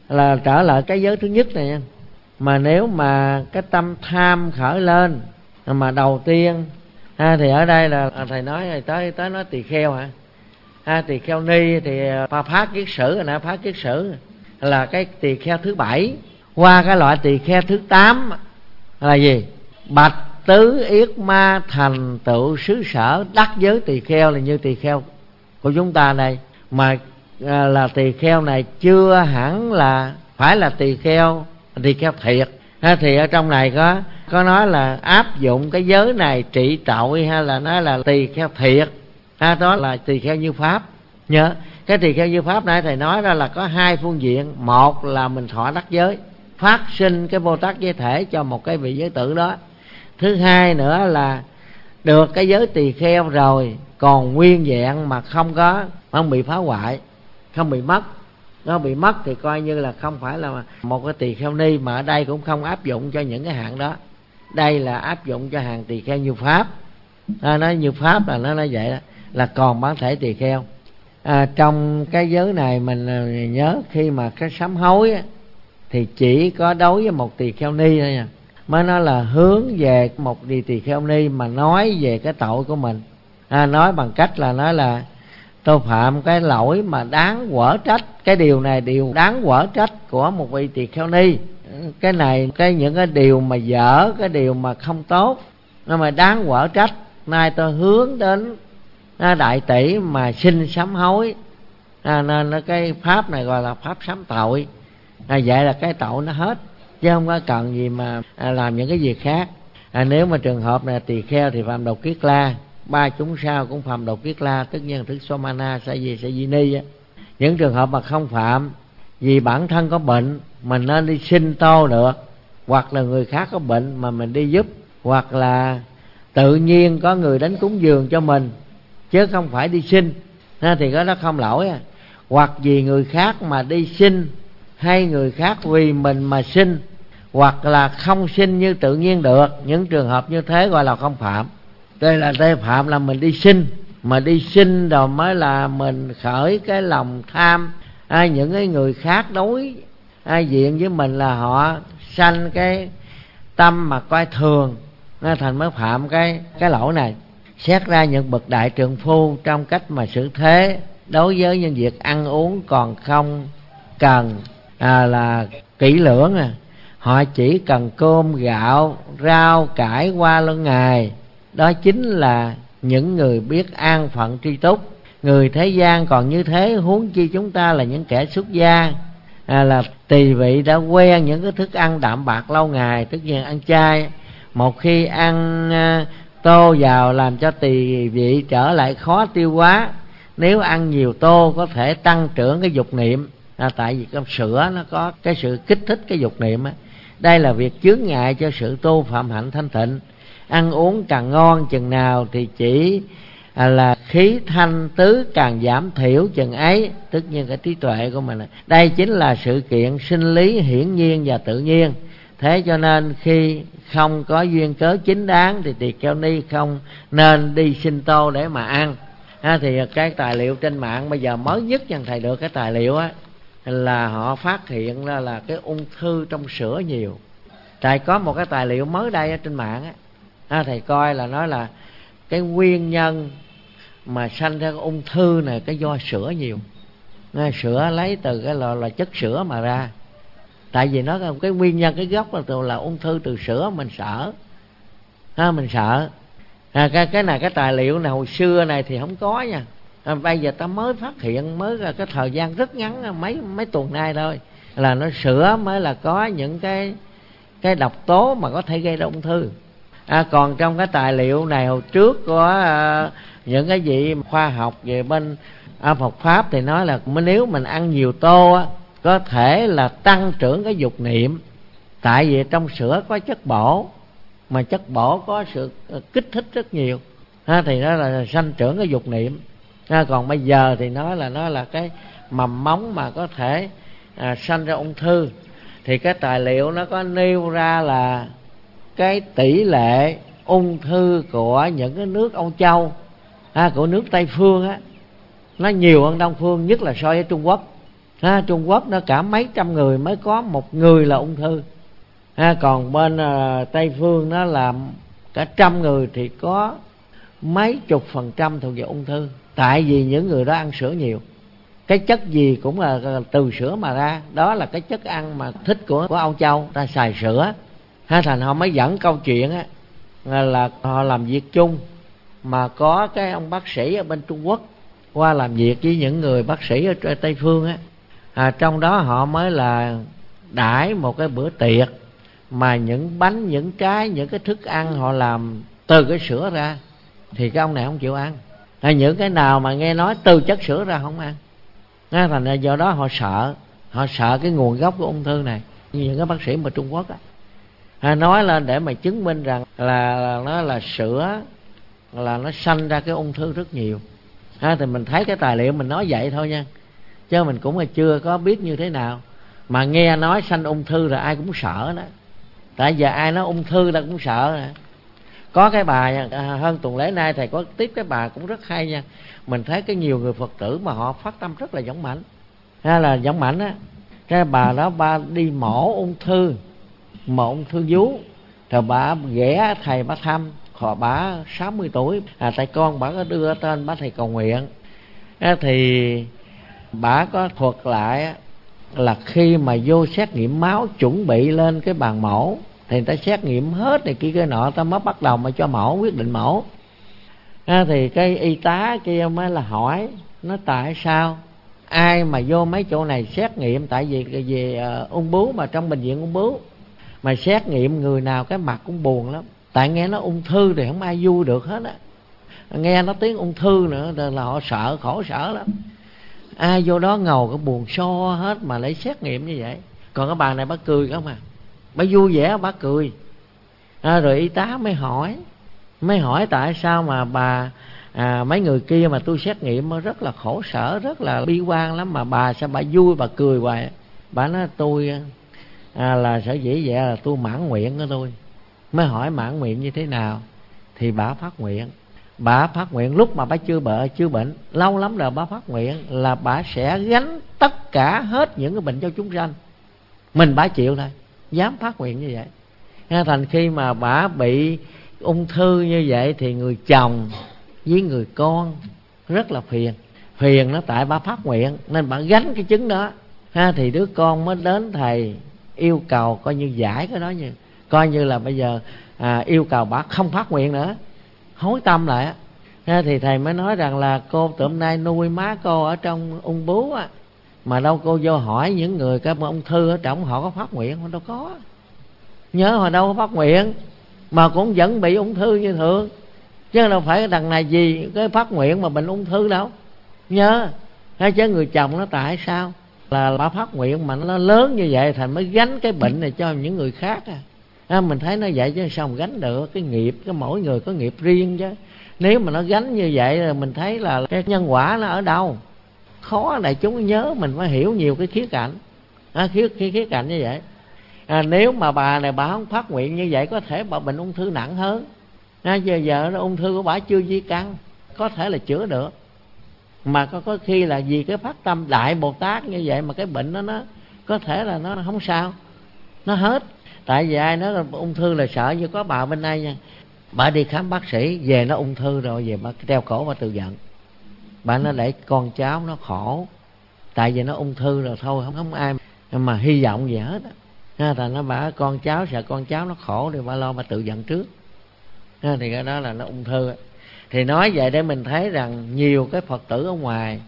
là trở lại cái giới thứ nhất này nha. Mà nếu mà cái tâm tham khởi lên mà đầu tiên ha, thì ở đây là thầy nói tới tới nói tỳ kheo hả? Ha, tỳ kheo ni thì phá kiết sử rồi nè, phá kiết sử là cái tỳ kheo thứ bảy. Qua cái loại tỳ kheo thứ tám là gì? Bạch tứ yết ma thành tựu xứ sở đắc giới tỳ kheo, là như tỳ kheo của chúng ta đây. Mà à, là tỳ kheo này chưa hẳn là phải là tỳ kheo tỳ kheo thiệt ha, thì ở trong này có có nói là áp dụng cái giới này trị tội, hay là nói là tỳ kheo thiệt ha, đó là tỳ kheo như pháp. Nhớ cái tỳ kheo như pháp nãy thầy nói đó là có hai phương diện. Một là mình thọ đắc giới, phát sinh cái Bồ Tát giới thể cho một cái vị giới tử đó. Thứ hai nữa là được cái giới tỳ kheo rồi còn nguyên vẹn mà không có không bị phá hoại, không bị mất. Nó bị mất thì coi như là không phải là một cái tỳ kheo ni, mà ở đây cũng không áp dụng cho những cái hạng đó. Đây là áp dụng cho hàng tỳ kheo như pháp. À, nói như pháp là nó nói vậy đó, là còn bản thể tỳ kheo. À, trong cái giới này mình nhớ khi mà cái sám hối á, thì chỉ có đối với một tỳ kheo ni thôi nha, mới nói là hướng về một vị tỳ kheo ni mà nói về cái tội của mình. À, nói bằng cách là nói là tôi phạm cái lỗi mà đáng quở trách, cái điều này điều đáng quở trách của một vị tỳ kheo ni. Cái này cái những cái điều mà dở, cái điều mà không tốt, nó mà đáng quở trách, nay tôi hướng đến à, đại tỷ mà xin sám hối. À, nên cái pháp này gọi là pháp sám tội. À, vậy là cái tội nó hết, chứ không có cần gì mà à, làm những cái việc khác. À, nếu mà trường hợp này tỳ kheo thì phạm độc kiết la, ba chúng sao cũng phạm độc kiết la, tức nhân thức somana sa di sa di ni á. Những trường hợp mà không phạm vì bản thân có bệnh mình nên đi xin tô được, hoặc là người khác có bệnh mà mình đi giúp, hoặc là tự nhiên có người đến cúng dường cho mình chứ không phải đi xin, thì cái đó không lỗi. À, hoặc vì người khác mà đi xin, hay người khác vì mình mà xin, hoặc là không xin như tự nhiên được, những trường hợp như thế gọi là không phạm. Đây là đây phạm là mình đi xin, mà đi xin rồi mới là mình khởi cái lòng tham. À, những cái người khác đối à, diện với mình là họ sanh cái tâm mà coi thường, nên thành mới phạm cái cái lỗi này. Xét ra những bậc đại trượng phu trong cách mà xử thế đối với những việc ăn uống còn không cần à, là kỹ lưỡng. À, họ chỉ cần cơm gạo rau cải qua lân ngày. Đó chính là những người biết an phận tri túc. Người thế gian còn như thế, huống chi chúng ta là những kẻ xuất gia, à, là tỳ vị đã quen những cái thức ăn đạm bạc lâu ngày, tất nhiên ăn chay. Một khi ăn à, tô vào làm cho tỳ vị trở lại khó tiêu hóa. Nếu ăn nhiều tô có thể tăng trưởng cái dục niệm, à, tại vì con sữa nó có cái sự kích thích cái dục niệm á. Đây là việc chướng ngại cho sự tu phạm hạnh thanh tịnh. Ăn uống càng ngon chừng nào thì chỉ à, là khí thanh tứ càng giảm thiểu chừng ấy, tất nhiên cái trí tuệ của mình. Đây chính là sự kiện sinh lý hiển nhiên và tự nhiên. Thế cho nên khi không có duyên cớ chính đáng thì tỳ kheo ni không nên đi xin tô để mà ăn. À, thì cái tài liệu trên mạng bây giờ mới nhất nhận thầy được cái tài liệu á, là họ phát hiện ra là cái ung thư trong sữa nhiều. Tại có một cái tài liệu mới đây ở trên mạng á, à, thầy coi là nói là cái nguyên nhân mà sanh ra ung thư này cái do sữa nhiều. À, sữa lấy từ cái là, là chất sữa mà ra. Tại vì nó cái nguyên nhân cái gốc là từ là ung thư từ sữa, mình sợ. À, mình sợ. À, cái cái này cái tài liệu này hồi xưa này thì không có nha. À, bây giờ ta mới phát hiện, mới là cái thời gian rất ngắn, mấy mấy tuần nay thôi, là nó sữa mới là có những cái cái độc tố mà có thể gây ra ung thư. À, còn trong cái tài liệu này hồi trước có à, những cái gì khoa học về bên à, Phật pháp thì nói là nếu mình ăn nhiều tô á, có thể là tăng trưởng cái dục niệm. Tại vì trong sữa có chất bổ, mà chất bổ có sự kích thích rất nhiều, à, thì nó là sanh trưởng cái dục niệm. À, còn bây giờ thì nói là nó là cái mầm móng mà có thể à, sanh ra ung thư. Thì cái tài liệu nó có nêu ra là cái tỷ lệ ung thư của những cái nước Âu Châu, à, của nước Tây Phương á, nó nhiều hơn Đông Phương, nhất là so với Trung Quốc. ha, Trung Quốc nó cả mấy trăm người mới có một người là ung thư ha, còn bên uh, Tây phương nó là cả trăm người thì có mấy chục phần trăm thuộc về ung thư. Tại vì những người đó ăn sữa nhiều, cái chất gì cũng là từ sữa mà ra, đó là cái chất ăn mà thích của của Âu Châu, ta xài sữa ha. Thành họ mới dẫn câu chuyện á, là họ làm việc chung mà có cái ông bác sĩ ở bên Trung Quốc qua làm việc với những người bác sĩ ở Tây phương á, à, trong đó họ mới là đãi một cái bữa tiệc mà những bánh, những trái, những cái thức ăn họ làm từ cái sữa ra, thì cái ông này không chịu ăn. À, những cái nào mà nghe nói từ chất sữa ra không ăn. À, thành ra do đó họ sợ, họ sợ cái nguồn gốc của ung thư này. Những cái bác sĩ mà Trung Quốc á, à, nói lên để mà chứng minh rằng là, là nó là sữa là nó sanh ra cái ung thư rất nhiều. À, thì mình thấy cái tài liệu mình nói vậy thôi nha, chứ mình cũng là chưa có biết như thế nào. Mà nghe nói sanh ung thư là ai cũng sợ đó. Tại giờ ai nói ung thư ta cũng sợ nè. Có cái bà à, hơn tuần lễ nay thầy có tiếp cái bà cũng rất hay nha. Mình thấy cái nhiều người Phật tử mà họ phát tâm rất là dũng mãnh, hay là dũng mãnh á. Cái bà đó ba đi mổ ung thư, mổ ung thư vú, rồi bà ghé thầy bà thăm. Họ bà sáu mươi tuổi, à, tại con bà có đưa tên bà thầy cầu nguyện. À, thì bà có thuật lại là khi mà vô xét nghiệm máu chuẩn bị lên cái bàn mổ thì người ta xét nghiệm hết này kia cái nọ, ta mới bắt đầu mà cho mổ, quyết định mổ. À, thì cái y tá kia mới là hỏi nó tại sao ai mà vô mấy chỗ này xét nghiệm, tại vì về uh, ung bướu mà trong bệnh viện ung bướu mà xét nghiệm người nào cái mặt cũng buồn lắm. Tại nghe nó ung thư thì không ai vui được hết á, nghe nó tiếng ung thư nữa là họ sợ, khổ sở lắm. Ai vô đó ngầu cái buồn so hết mà lấy xét nghiệm như vậy. Còn cái bà này bà cười không à, bà vui vẻ bà cười. À, rồi y tá mới hỏi mới hỏi tại sao mà bà à, mấy người kia mà tôi xét nghiệm rất là khổ sở, rất là bi quan lắm, mà bà sao bà vui bà cười hoài. Bà nói tôi à, là sở dĩ vậy là tôi mãn nguyện của tôi. Mới hỏi mãn nguyện như thế nào, thì bà phát nguyện. Bà phát nguyện lúc mà bà chưa bệnh, chưa bệnh lâu lắm rồi, bà phát nguyện là bà sẽ gánh tất cả hết những cái bệnh cho chúng sanh, mình bà chịu thôi, dám phát nguyện như vậy. Thành khi mà bà bị ung thư như vậy thì người chồng với người con rất là phiền. Phiền nó tại bà phát nguyện nên bà gánh cái chứng đó. Ha, thì đứa con mới đến thầy yêu cầu coi như giải cái đó, như coi như là bây giờ à, yêu cầu bà không phát nguyện nữa, hối tâm lại á. Ha, thì thầy mới nói rằng là cô từ hôm nay nuôi má cô ở trong ung bướu á, mà đâu cô vô hỏi những người cái ung thư ở trong họ có phát nguyện không? Đâu có, nhớ hồi đâu có phát nguyện mà cũng vẫn bị ung thư như thường, chứ đâu phải đằng này gì cái phát nguyện mà bệnh ung thư đâu. Nhớ hay chứ người chồng nó tại sao là bà phát nguyện mà nó lớn như vậy thành mới gánh cái bệnh này cho những người khác à. À, mình thấy nó vậy chứ sao mà gánh được, cái nghiệp, cái mỗi người có nghiệp riêng chứ. Nếu mà nó gánh như vậy là mình thấy là cái nhân quả nó ở đâu. Khó đại chúng nhớ mình phải hiểu nhiều cái khía cạnh, à, khía, khía, khía cạnh như vậy. À, nếu mà bà này bà không phát nguyện như vậy có thể bà bệnh ung thư nặng hơn. À, giờ giờ ung thư của bà chưa di căn, có thể là chữa được, mà có, có khi là vì cái phát tâm Đại Bồ Tát như vậy mà cái bệnh đó nó có thể là nó không sao, nó hết. Tại vì ai nói là ung thư là sợ, như có bà bên đây nha, bà đi khám bác sĩ về nó ung thư rồi, về bà treo cổ bà tự giận. Bà nó để con cháu nó khổ, tại vì nó ung thư rồi thôi, không không ai mà hy vọng gì hết á. Ha, thành nó bà con cháu sợ con cháu nó khổ thì bà lo bà tự giận trước. Ha, thì cái đó là nó ung thư. Thì nói vậy để mình thấy rằng nhiều cái Phật tử ở ngoài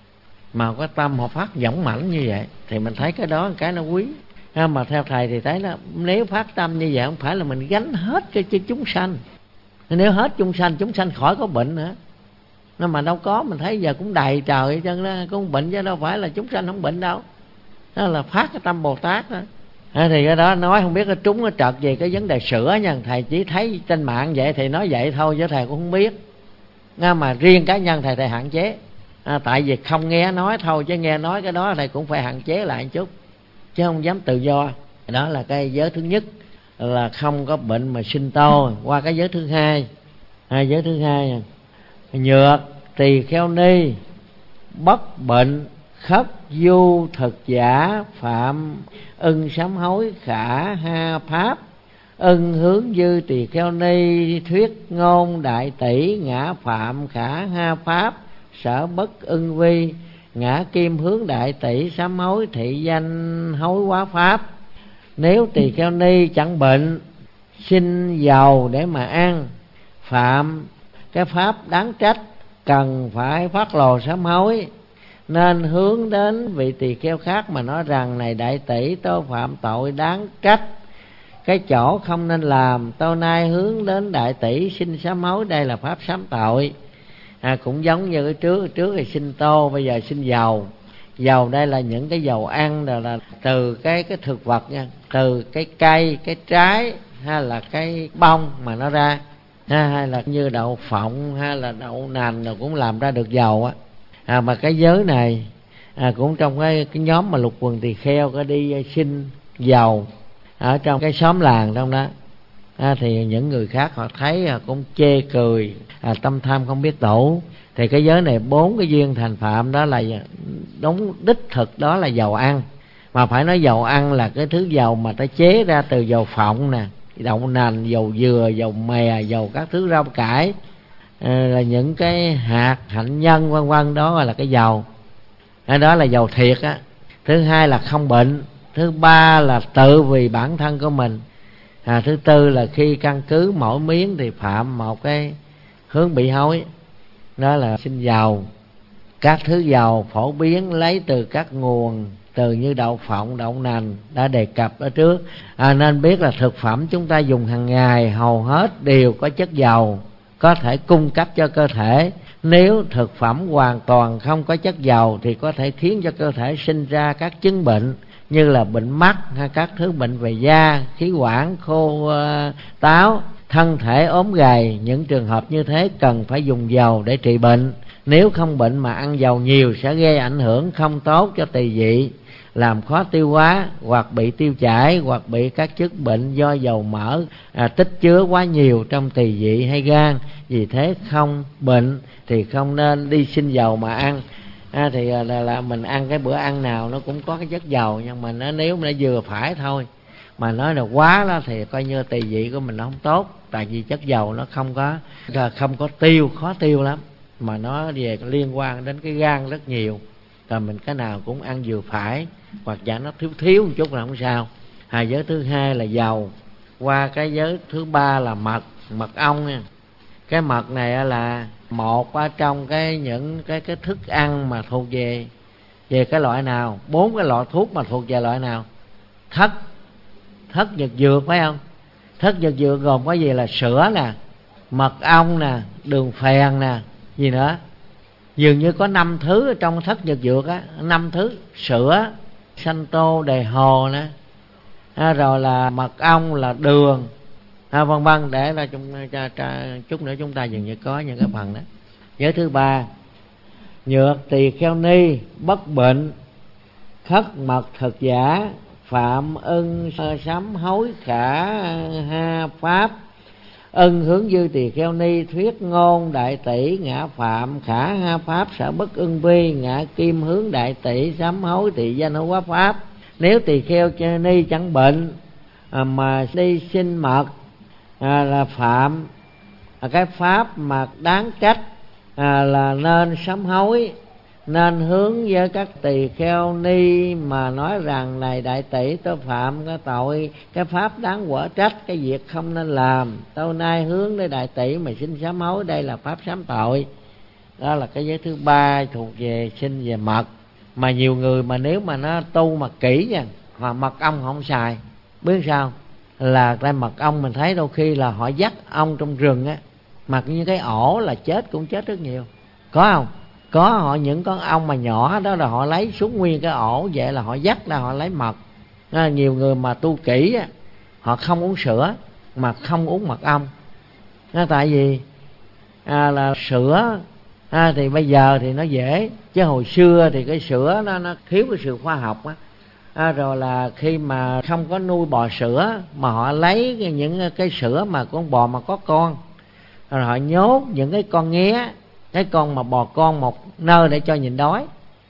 mà có tâm họ phát dũng mãnh như vậy thì mình thấy cái đó cái nó quý. Ha, mà theo thầy thì thấy là nếu phát tâm như vậy không phải là mình gánh hết cái chúng sanh. Nếu hết chúng sanh, chúng sanh khỏi có bệnh nữa. Nhưng mà đâu có, mình thấy giờ cũng đầy trời chân đó, có bệnh chứ đâu phải là chúng sanh không bệnh đâu. Đó là phát cái tâm Bồ Tát đó. À, thì cái đó nói không biết có trúng cái trật về cái vấn đề sữa nha. Thầy chỉ thấy trên mạng vậy thì nói vậy thôi chứ thầy cũng không biết. À, mà riêng cá nhân thầy thầy hạn chế. À, tại vì không nghe nói thôi, chứ nghe nói cái đó thầy cũng phải hạn chế lại một chút, chứ không dám tự do. Đó là cái giới thứ nhất là không có bệnh mà sinh tô. Qua cái giới thứ hai, à, giới thứ hai nhược tỳ kheo ni, bất bệnh khất du thực giả phạm ưng sám hối khả ha pháp. Ưng hướng dư tỳ kheo ni thuyết ngôn đại tỷ ngã phạm khả ha pháp. Sở bất ưng vi ngã kim hướng đại tỷ sám hối thị danh hối quá pháp. Nếu tỳ kheo ni chẳng bệnh xin giàu để mà ăn, phạm cái pháp đáng trách cần phải phát lồ sám hối, nên hướng đến vị tỳ kheo khác mà nói rằng: này đại tỷ, tôi phạm tội đáng trách, cái chỗ không nên làm, tôi nay hướng đến đại tỷ xin sám hối. Đây là pháp sám tội. À, cũng giống như cái trước trước thì xin tô, bây giờ xin dầu. Dầu đây là những cái dầu ăn, là, là từ cái cái thực vật nha, từ cái cây, cái trái hay là cái bông mà nó ra, ha, hay là như đậu phộng hay là đậu nành rồi cũng làm ra được dầu á. À, mà cái giới này à, cũng trong cái, cái nhóm mà lục quần tỳ kheo có đi xin dầu ở trong cái xóm làng trong đó. À, thì những người khác họ thấy à, cũng chê cười, à, tâm tham không biết tổ. Thì cái giới này bốn cái duyên thành phạm đó là đúng đích thực, đó là dầu ăn. Mà phải nói dầu ăn là cái thứ dầu mà ta chế ra từ dầu phộng nè, đậu nành, dầu dừa, dầu mè, dầu các thứ rau cải, à, là những cái hạt hạnh nhân vân vân, đó là cái dầu. À, đó là dầu thiệt á. Thứ hai là không bệnh. Thứ ba là tự vì bản thân của mình. À, thứ tư là khi căn cứ mỗi miếng thì phạm một cái hướng bị hối, đó là xin dầu. Các thứ dầu phổ biến lấy từ các nguồn, từ như đậu phộng, đậu nành đã đề cập ở trước. À, nên biết là thực phẩm chúng ta dùng hàng ngày hầu hết đều có chất dầu, có thể cung cấp cho cơ thể. Nếu thực phẩm hoàn toàn không có chất dầu thì có thể khiến cho cơ thể sinh ra các chứng bệnh như là bệnh mắt hay các thứ bệnh về da, khí quản, khô uh, táo, thân thể ốm gầy. Những trường hợp như thế cần phải dùng dầu để trị bệnh. Nếu không bệnh mà ăn dầu nhiều sẽ gây ảnh hưởng không tốt cho tỳ vị, làm khó tiêu hóa, hoặc bị tiêu chảy, hoặc bị các chứng bệnh do dầu mỡ à, tích chứa quá nhiều trong tỳ vị hay gan. Vì thế không bệnh thì không nên đi xin dầu mà ăn. À, thì là, là mình ăn cái bữa ăn nào nó cũng có cái chất dầu, nhưng mà nó nếu nó vừa phải thôi, mà nói là quá đó thì coi như tỳ vị của mình nó không tốt. Tại vì chất dầu nó không có không có tiêu, khó tiêu lắm, mà nó về liên quan đến cái gan rất nhiều. Rồi mình cái nào cũng ăn vừa phải, hoặc giả nó thiếu thiếu một chút là không sao. À, giới thứ hai là dầu. Qua cái giới thứ ba là mật, mật ong nha. Cái mật này là một ở trong cái những cái cái thức ăn mà thuộc về về cái loại nào? Bốn cái loại thuốc mà thuộc về loại nào? Thất thất nhật dược, phải không? Thất nhật dược gồm có gì? Là sữa nè, mật ong nè, đường phèn nè, gì nữa? Dường như có năm thứ ở trong thất nhật dược á, năm thứ: sữa, sanh tô, đề hồ nè, à, rồi là mật ong, là đường, à, vân vân. Để là chúng cha, cha, chút nữa chúng ta dường như có những cái phần đó. Giới thứ ba: nhược tỳ kheo ni bất bệnh, khất mật thực giả, phạm ưng sám hối khả ha pháp. Ân hướng dư tỳ kheo ni thuyết ngôn đại tỷ ngã phạm khả ha pháp. Sở bất ưng vi ngã kim hướng đại tỷ sám hối thị danh hối quá pháp. Nếu tỳ kheo ni chẳng bệnh à, mà đi xin mật à, là phạm à, cái pháp mà đáng trách, à, là nên sám hối, nên hướng với các tỳ kheo ni mà nói rằng: này đại tỷ, tôi phạm cái tội, cái pháp đáng quở trách, cái việc không nên làm, tôi nay hướng đến đại tỷ mà xin sám hối. Đây là pháp sám tội. Đó là cái giới thứ ba thuộc về xin về mật. Mà nhiều người mà nếu mà nó tu mà kỹ nha, hoặc mật ong không xài, biết sao? Là cái mật ong mình thấy đôi khi là họ dắt ong trong rừng á, mặc như cái ổ là chết cũng chết rất nhiều, có không? Có, họ những con ong mà nhỏ đó là họ lấy xuống nguyên cái ổ, vậy là họ dắt ra họ lấy mật. À, nhiều người mà tu kỹ á, họ không uống sữa mà không uống mật ong. À, tại vì à, là sữa à, thì bây giờ thì nó dễ, chứ hồi xưa thì cái sữa nó, nó thiếu cái sự khoa học á. À, rồi là khi mà không có nuôi bò sữa mà họ lấy những cái sữa mà con bò mà có con, rồi họ nhốt những cái con nghé, cái con mà bò con một nơi để cho nhìn đói,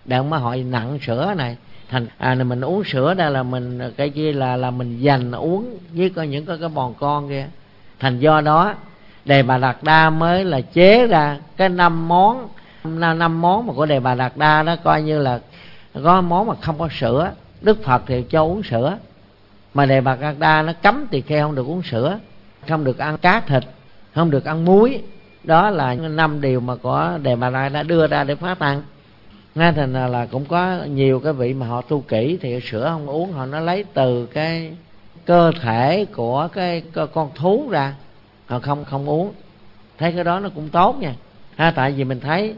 để mà họ nặng sữa này thành à này mình uống sữa đây là mình cái kia là là mình dành uống với coi những cái cái bòn con kia. Thành do đó Đề Bà Đạt Đa mới là chế ra cái năm món năm món mà của Đề Bà Đạt Đa đó, coi như là có món mà không có sữa. Đức Phật thì cho uống sữa, mà Đề Bà Đạt Đa nó cấm tỳ kheo không được uống sữa, không được ăn cá thịt, không được ăn muối. Đó là năm điều mà có Đề Bà Đạt Đa đưa ra để phá tăng. Ngay thành là, là cũng có nhiều cái vị mà họ tu kỹ thì sữa không uống, họ nó lấy từ cái cơ thể của cái, cái con thú ra, họ không không uống. Thấy cái đó nó cũng tốt nha. Ha, tại vì mình thấy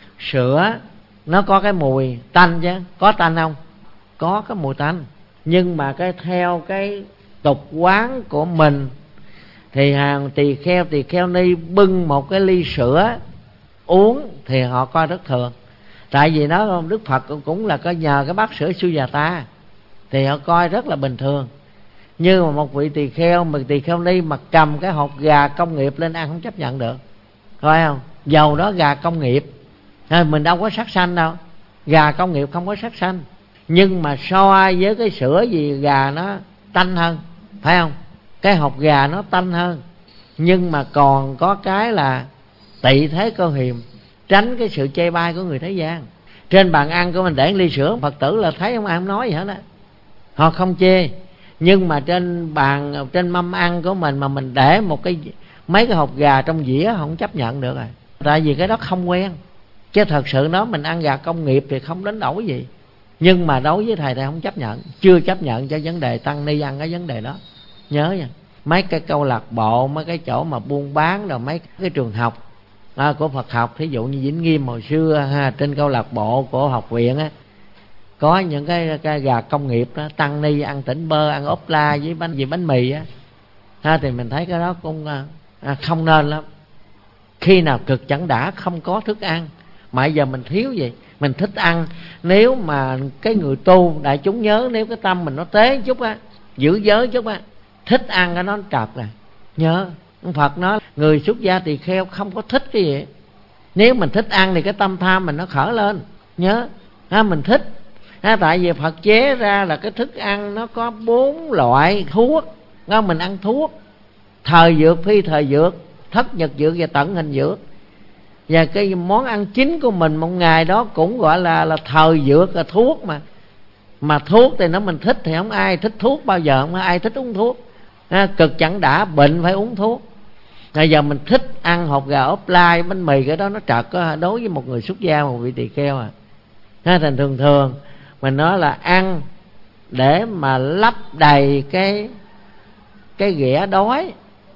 sữa nó có cái mùi tanh chứ, có tanh không? Có cái mùi tanh. Nhưng mà cái theo cái tục quán của mình thì hàng tỳ kheo tỳ kheo ni bưng một cái ly sữa uống thì họ coi rất thường. Tại vì nó Đức Phật cũng là có nhờ cái bát sữa Sujata thì họ coi rất là bình thường. Nhưng mà một vị tỳ kheo mà tỳ kheo ni mà cầm cái hột gà công nghiệp lên ăn không chấp nhận được, phải không? Dầu đó gà công nghiệp, mình đâu có sát sanh đâu, gà công nghiệp không có sát sanh. Nhưng mà so với cái sữa gì gà nó tanh hơn, phải không? Cái hột gà nó tanh hơn. Nhưng mà còn có cái là tị thế cơ hiềm, tránh cái sự chê bai của người thế gian. Trên bàn ăn của mình để ly sữa, Phật tử là thấy không ai không nói gì hết á, họ không chê. Nhưng mà trên bàn, trên mâm ăn của mình mà mình để một cái mấy cái hột gà trong dĩa, họ không chấp nhận được rồi. Tại vì cái đó không quen. Chứ thật sự nó mình ăn gà công nghiệp thì không đánh đổi gì. Nhưng mà đối với thầy thì không chấp nhận, chưa chấp nhận cho vấn đề tăng ni ăn cái vấn đề đó. Nhớ nha, mấy cái câu lạc bộ, mấy cái chỗ mà buôn bán, rồi mấy cái trường học à, của Phật học, thí dụ như Vĩnh Nghiêm hồi xưa ha, trên câu lạc bộ của học viện á, có những cái, cái gà công nghiệp đó, tăng ni ăn tỉnh bơ, ăn ốp la với bánh với bánh mì á, ha, thì mình thấy cái đó cũng à, không nên lắm. Khi nào cực chẳng đã không có thức ăn, mà giờ mình thiếu gì, mình thích ăn. Nếu mà cái người tu đại chúng nhớ, nếu cái tâm mình nó tế chút á, giữ giới chút á, thích ăn cái nó trật rồi. Nhớ Phật nói người xuất gia tỳ kheo không có thích cái gì. Nếu mình thích ăn thì cái tâm tham mình nó khởi lên. Nhớ ha, mình thích ha, tại vì Phật chế ra là cái thức ăn nó có bốn loại thuốc. Mình ăn thuốc thời dược, phi thời dược, thất nhật dược và tận hình dược. Và cái món ăn chính của mình một ngày đó cũng gọi là là thời dược, là thuốc mà. Mà thuốc thì nó mình thích thì không ai thích thuốc bao giờ, không ai thích uống thuốc. À, cực chẳng đã, bệnh phải uống thuốc. Bây giờ mình thích ăn hột gà ốp lai, bánh mì, cái đó nó trật đó, đối với một người xuất gia, một vị tỳ kheo à. À, thành thường thường mình nói là ăn để mà lấp đầy cái cái ghẻ đói.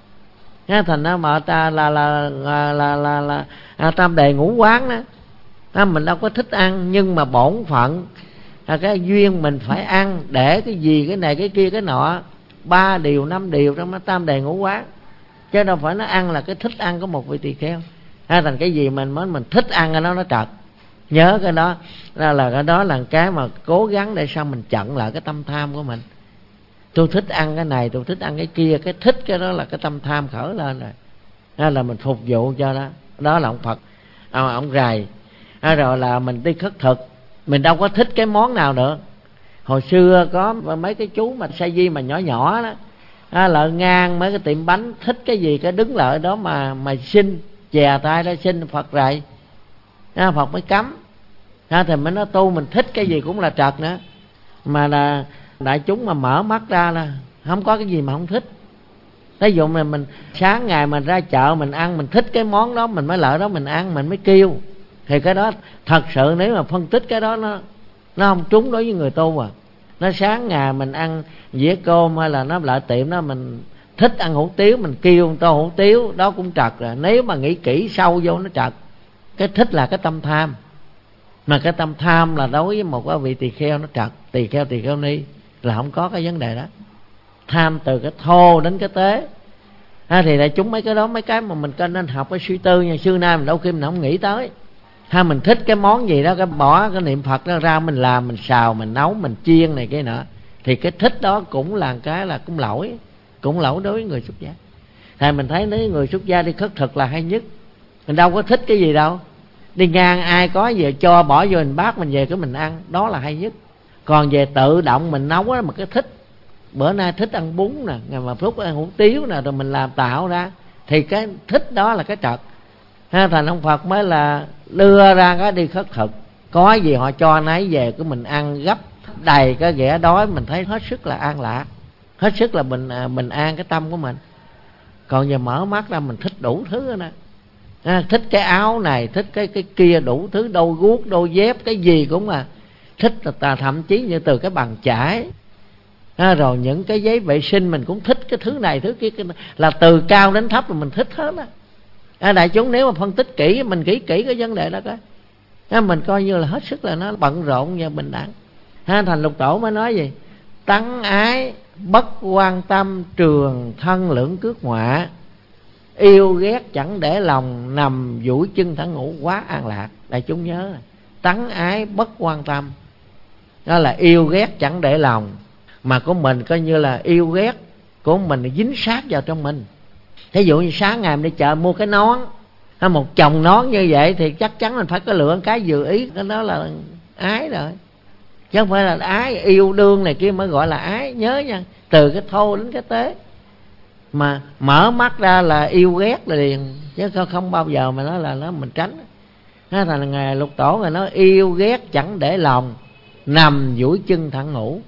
À, thành ra mà ta là là là là, là, là à, tam đề ngũ quán đó. À, mình đâu có thích ăn, nhưng mà bổn phận à, cái duyên mình phải ăn để cái gì, cái này cái kia cái nọ, ba điều năm điều trong nó tam đề ngũ quán, chứ đâu phải nó ăn là cái thích ăn của một vị tỳ kheo. À, thành cái gì mình mới mình thích ăn cái đó nó trật. Nhớ cái đó là, là cái đó là cái mà cố gắng để sao mình chặn lại cái tâm tham của mình. Tôi thích ăn cái này, tôi thích ăn cái kia, cái thích cái đó là cái tâm tham khởi lên rồi. Đó là mình phục vụ cho đó. Đó là ông Phật à, ông rầy à, rồi là mình đi khất thực, mình đâu có thích cái món nào nữa. Hồi xưa có mấy cái chú mà sa di mà nhỏ nhỏ đó à, lợ ngang mấy cái tiệm bánh, thích cái gì cái đứng lại đó mà mà xin, chè tay đó xin Phật rầy à, Phật mới cấm à, thì mới nói tu mình thích cái gì cũng là trật nữa. Mà là đại chúng mà mở mắt ra là không có cái gì mà không thích. Ví dụ mình, mình sáng ngày mình ra chợ mình ăn, mình thích cái món đó mình mới lỡ đó mình ăn, mình mới kêu. Thì cái đó thật sự nếu mà phân tích cái đó nó nó không trúng đối với người tu à. Nó sáng ngày mình ăn dĩa cơm hay là nó lại tiệm đó mình thích ăn hủ tiếu, mình kêu tô hủ tiếu, đó cũng trật rồi. Nếu mà nghĩ kỹ sâu vô nó trật. Cái thích là cái tâm tham, mà cái tâm tham là đối với một cái vị tỳ kheo nó trật. Tỳ kheo tỳ kheo ni là không có cái vấn đề đó. Tham từ cái thô đến cái tế à, thì đại chúng mấy cái đó, mấy cái mà mình nên học cái suy tư nha. Xưa nay mình đâu khi mình không nghĩ tới ha, mình thích cái món gì đó, cái bỏ cái niệm Phật đó ra mình làm, mình xào, mình nấu, mình chiên này cái nọ, thì cái thích đó cũng là cái là cũng lỗi, cũng lỗi đối với người xuất gia. Thì mình thấy nếu người xuất gia đi khất thực là hay nhất. Mình đâu có thích cái gì đâu, Đi ngang ai có về cho bỏ vô mình bát mình về cái mình ăn, đó là hay nhất. Còn về tự động mình nấu á, mà cái thích bữa nay thích ăn bún nè, ngày mà phút ăn hủ tiếu nè, rồi mình làm tạo ra, thì cái thích đó là cái trật ha. Thành ông Phật mới là đưa ra cái đi khất thực, có gì họ cho nấy về cái mình ăn gấp đầy cái ghẻ đói, mình thấy hết sức là an lạc, hết sức là bình bình an cái tâm của mình. Còn giờ mở mắt ra mình thích đủ thứ nữa nè, à, thích cái áo này, thích cái cái kia, đủ thứ, đôi guốc đôi dép, cái gì cũng là thích. Ta thậm chí như từ cái bàn chải, à, rồi những cái giấy vệ sinh mình cũng thích cái thứ này thứ kia, là từ cao đến thấp là mình thích hết á. À, đại chúng nếu mà phân tích kỹ, mình kỹ kỹ cái vấn đề đó coi, à, mình coi như là hết sức là nó bận rộn và bình đẳng. Ha, thành Lục Tổ mới nói gì? Tấn ái bất quan tâm, trường thân lưỡng cước ngọa, yêu ghét chẳng để lòng, nằm duỗi chân thẳng ngủ, quá an lạc. Đại chúng nhớ, tấn ái bất quan tâm, đó là yêu ghét chẳng để lòng, mà của mình coi như là yêu ghét của mình dính sát vào trong mình. Thí dụ như sáng ngày mình đi chợ mua cái nón, một chồng nón như vậy thì chắc chắn mình phải có lựa cái vừa ý, cái đó là ái rồi, chứ không phải là ái yêu đương này kia mới gọi là ái. Nhớ nha, từ cái thô đến cái tế, mà mở mắt ra là yêu ghét là liền, chứ không bao giờ mà nói là nó mình tránh. Thế là Ngài Lục Tổ rồi nói yêu ghét chẳng để lòng, nằm duỗi chân thẳng ngủ,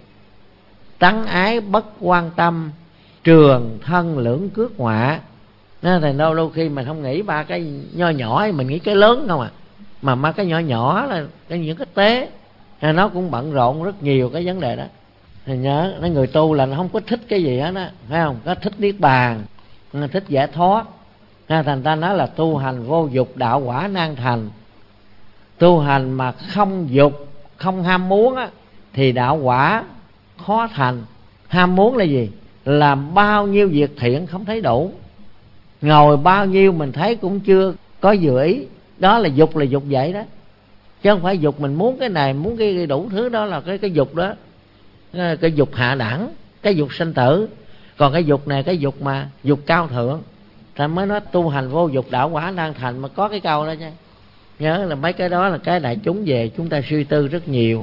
tấn ái bất quan tâm, trường thân lưỡng cước ngọa. Nên thì đâu đôi khi mình không nghĩ ba cái nho nhỏ, mình nghĩ cái lớn không à, mà ba cái nhỏ nhỏ là cái những cái tế, nó cũng bận rộn rất nhiều cái vấn đề đó. Thì nhớ, nói người tu là nó không có thích cái gì hết á, phải không? Có thích niết bàn, thích giải thoát. Thành ta nói là tu hành vô dục đạo quả nan thành. Tu hành mà không dục, không ham muốn á, thì đạo quả khó thành. Ham muốn là gì? Làm bao nhiêu việc thiện không thấy đủ, ngồi bao nhiêu mình thấy cũng chưa có vừa ý. Đó là dục, là dục vậy đó, chứ không phải dục mình muốn cái này, muốn cái đủ thứ. Đó là cái cái dục đó, cái dục hạ đẳng, cái dục sinh tử. Còn cái dục này, cái dục mà dục cao thượng, ta mới nói tu hành vô dục đạo quả nan thành, mà có cái câu đó chứ. Nhớ là mấy cái đó là cái đại chúng về chúng ta suy tư rất nhiều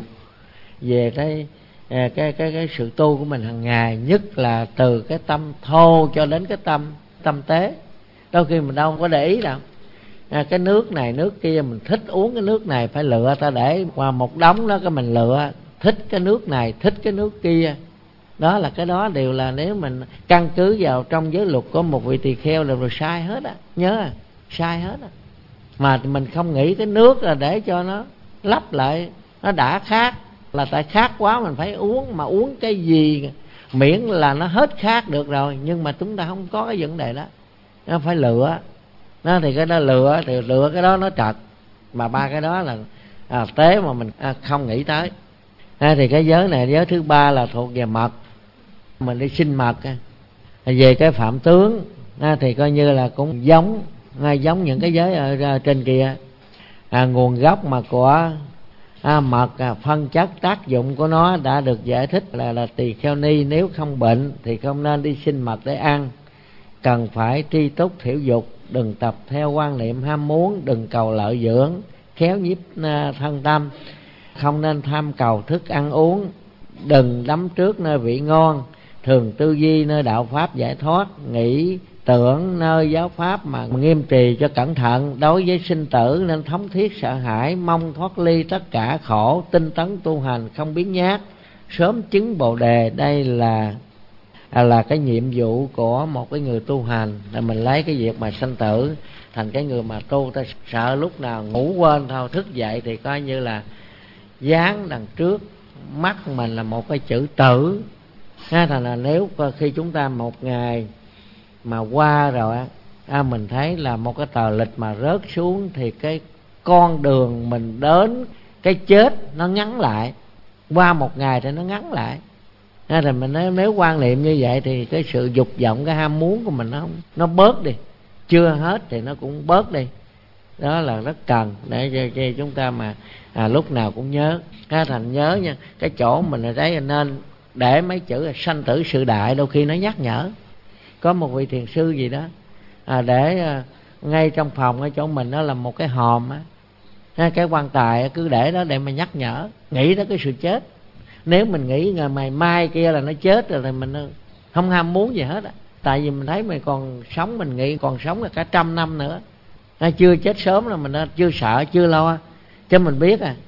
về cái cái cái cái, cái sự tu của mình hàng ngày, nhất là từ cái tâm thô cho đến cái tâm tâm tế. Đôi khi mình đâu có để ý đâu, à, cái nước này nước kia, mình thích uống cái nước này phải lựa, ta để qua một đống đó cái mình lựa, thích cái nước này, thích cái nước kia. Đó là cái đó đều là nếu mình căn cứ vào trong giới luật của một vị tỳ kheo là rồi sai hết á. Nhớ à, sai hết á. Mà mình không nghĩ cái nước là để cho nó lấp lại, nó đã khát, là tại khát quá mình phải uống. Mà uống cái gì miễn là nó hết khát được rồi, nhưng mà chúng ta không có cái vấn đề đó, nó phải lựa. Nó thì cái đó lựa thì lựa cái đó nó trật, mà ba cái đó là à, tế mà mình à, không nghĩ tới. À, thì cái giới này, giới thứ ba là thuộc về mật, mình đi sinh mật. À, về cái phạm tướng à, thì coi như là cũng giống à, giống những cái giới ở, ở trên kia. À, nguồn gốc mà của à, mật, à, phân chất, tác dụng của nó đã được giải thích là là tỳ kheo ni nếu không bệnh thì không nên đi sinh mật để ăn, cần phải tri túc thiểu dục, đừng tập theo quan niệm ham muốn, đừng cầu lợi dưỡng, khéo nhiếp thân tâm, không nên tham cầu thức ăn uống, đừng đắm trước nơi vị ngon, thường tư duy nơi đạo pháp giải thoát, nghĩ tưởng nơi giáo pháp mà nghiêm trì cho cẩn thận. Đối với sinh tử nên thống thiết sợ hãi, mong thoát ly tất cả khổ, tinh tấn tu hành không biến nhát, sớm chứng bồ đề. Đây là là cái nhiệm vụ của một cái người tu hành, là mình lấy cái việc mà sanh tử thành cái người mà tu. Ta sợ lúc nào ngủ quên thôi, thức dậy thì coi như là dán đằng trước mắt mình là một cái chữ tử. Thành là nếu khi chúng ta một ngày mà qua rồi á, mình thấy là một cái tờ lịch mà rớt xuống, thì cái con đường mình đến cái chết nó ngắn lại, qua một ngày thì nó ngắn lại. Nên là mình nói, nếu quan niệm như vậy thì cái sự dục vọng, cái ham muốn của mình nó không, nó bớt đi, chưa hết thì nó cũng bớt đi. Đó là rất cần để cho, cho chúng ta mà à, lúc nào cũng nhớ. Ha, thành nhớ nha, cái chỗ mình là thấy nên để mấy chữ là sanh tử sự đại, đôi khi nó nhắc nhở. Có một vị thiền sư gì đó à, để à, ngay trong phòng ở chỗ mình đó là một cái hòm á, Cái quan tài cứ để đó để mà nhắc nhở, nghĩ tới cái sự chết. Nếu mình nghĩ ngày mai mai kia là nó chết rồi thì mình không ham muốn gì hết á. Tại vì mình thấy mình còn sống, mình nghĩ còn sống là cả trăm năm nữa, chưa chết sớm rồi mình chưa sợ, chưa lo. Chứ mình biết à,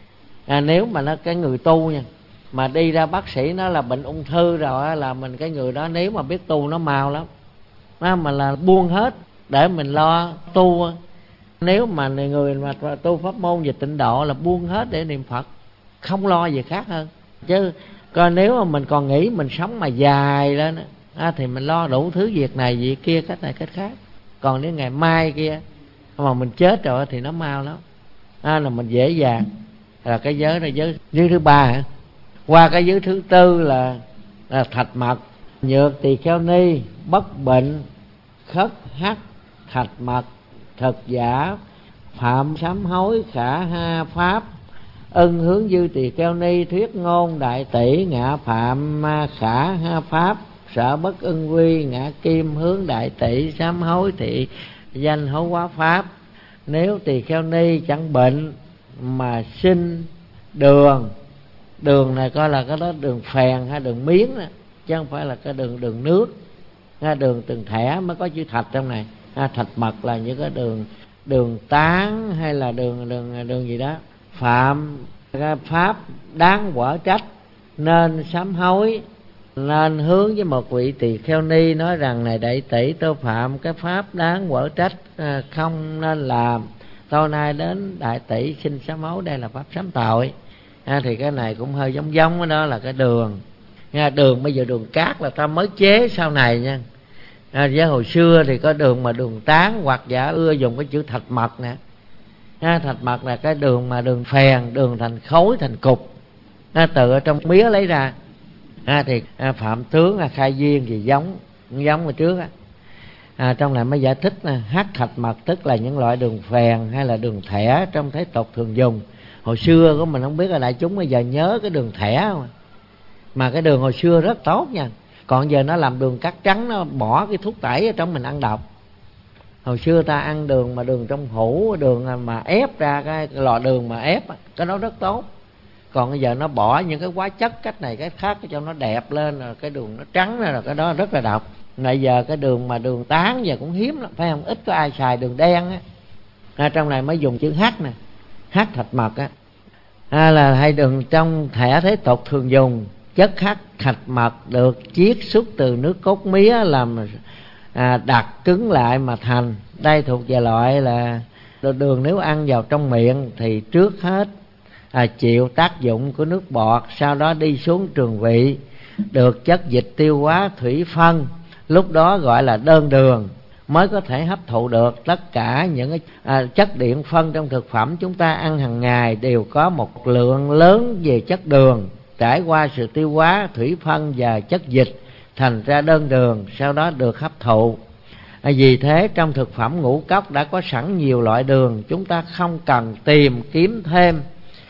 à nếu mà nó cái người tu nha, mà đi ra bác sĩ nó là bệnh ung thư rồi là mình, cái người đó nếu mà biết tu nó mau lắm, nó mà là buông hết để mình lo tu. Nếu mà người mà tu pháp môn về tịnh độ là buông hết để niệm Phật, không lo gì khác hơn. Chứ coi nếu mà mình còn nghĩ mình sống mà dài lên á, thì mình lo đủ thứ việc này việc kia, cách này cách khác. Còn nếu ngày mai kia mà mình chết rồi thì nó mau lắm, à, là mình dễ dàng. Là cái giới này giới giới thứ ba hả? Qua cái giới thứ tư là là thạch mật. Nhược tỳ kheo ni, bất bệnh, khất hắc, thạch mật, thực giả, phạm sám hối, khả ha pháp, ân hướng dư tỳ kheo ni, thuyết ngôn đại tỷ, ngạ phạm khả ha pháp, sở bất ưng quy, ngã kim hướng đại tỷ, sám hối thị danh hối quá pháp. Nếu tỳ kheo ni chẳng bệnh mà sinh đường, đường này coi là cái đó đường phèn hay đường miếng đó, chứ không phải là cái đường đường nước. Đường từng thẻ mới có chữ thạch trong này. Thạch mật là những cái đường đường tán hay là đường đường đường gì đó. Phạm pháp đáng quở trách nên sám hối, nên hướng với một vị tỳ kheo ni nói rằng này đại tỷ, tôi phạm cái pháp đáng quở trách, không nên làm. Tôi nay đến đại tỷ xin sám hối, đây là pháp sám tội. À, thì cái này cũng hơi giống giống đó, là cái đường. Nha, đường bây giờ đường cát là ta mới chế sau này nha. À, với hồi xưa thì có đường mà đường tán, hoặc giả ưa dùng cái chữ thạch mật nè. À, thạch mật là cái đường mà đường phèn, đường thành khối thành cục, à, từ ở trong mía lấy ra. À, thì à, phạm tướng à, khai duyên gì giống giống ở trước á. À, trong này mới giải thích là hắc thạch mật tức là những loại đường phèn hay là đường thẻ trong thế tục thường dùng. Hồi xưa của mình không biết là đại chúng bây giờ nhớ cái đường thẻ mà. Mà cái đường hồi xưa rất tốt nha. Còn giờ nó làm đường cát trắng, nó bỏ cái thuốc tẩy ở trong mình ăn độc. Hồi xưa ta ăn đường mà đường trong hũ, đường mà ép ra cái lò đường mà ép, cái đó rất tốt. Còn bây giờ nó bỏ những cái hóa chất cách này cái khác cho nó đẹp lên, rồi cái đường nó trắng rồi, cái đó rất là độc. Bây giờ cái đường mà đường tán giờ cũng hiếm lắm, phải không? Ít có ai xài đường đen á. À, trong này mới dùng chữ H nè, H thạch mật á. À, là hay đường trong thẻ thế tục thường dùng. Chất H thạch mật được chiết xuất từ nước cốt mía làm à, đặc cứng lại mà thành. Đây thuộc về loại là đường nếu ăn vào trong miệng thì trước hết à, chịu tác dụng của nước bọt, sau đó đi xuống trường vị, được chất dịch tiêu hóa thủy phân, lúc đó gọi là đơn đường, mới có thể hấp thụ được. Tất cả những cái à, chất điện phân trong thực phẩm chúng ta ăn hàng ngày đều có một lượng lớn về chất đường, trải qua sự tiêu hóa thủy phân và chất dịch thành ra đơn đường, sau đó được hấp thụ. À, vì thế trong thực phẩm ngũ cốc đã có sẵn nhiều loại đường, chúng ta không cần tìm kiếm thêm.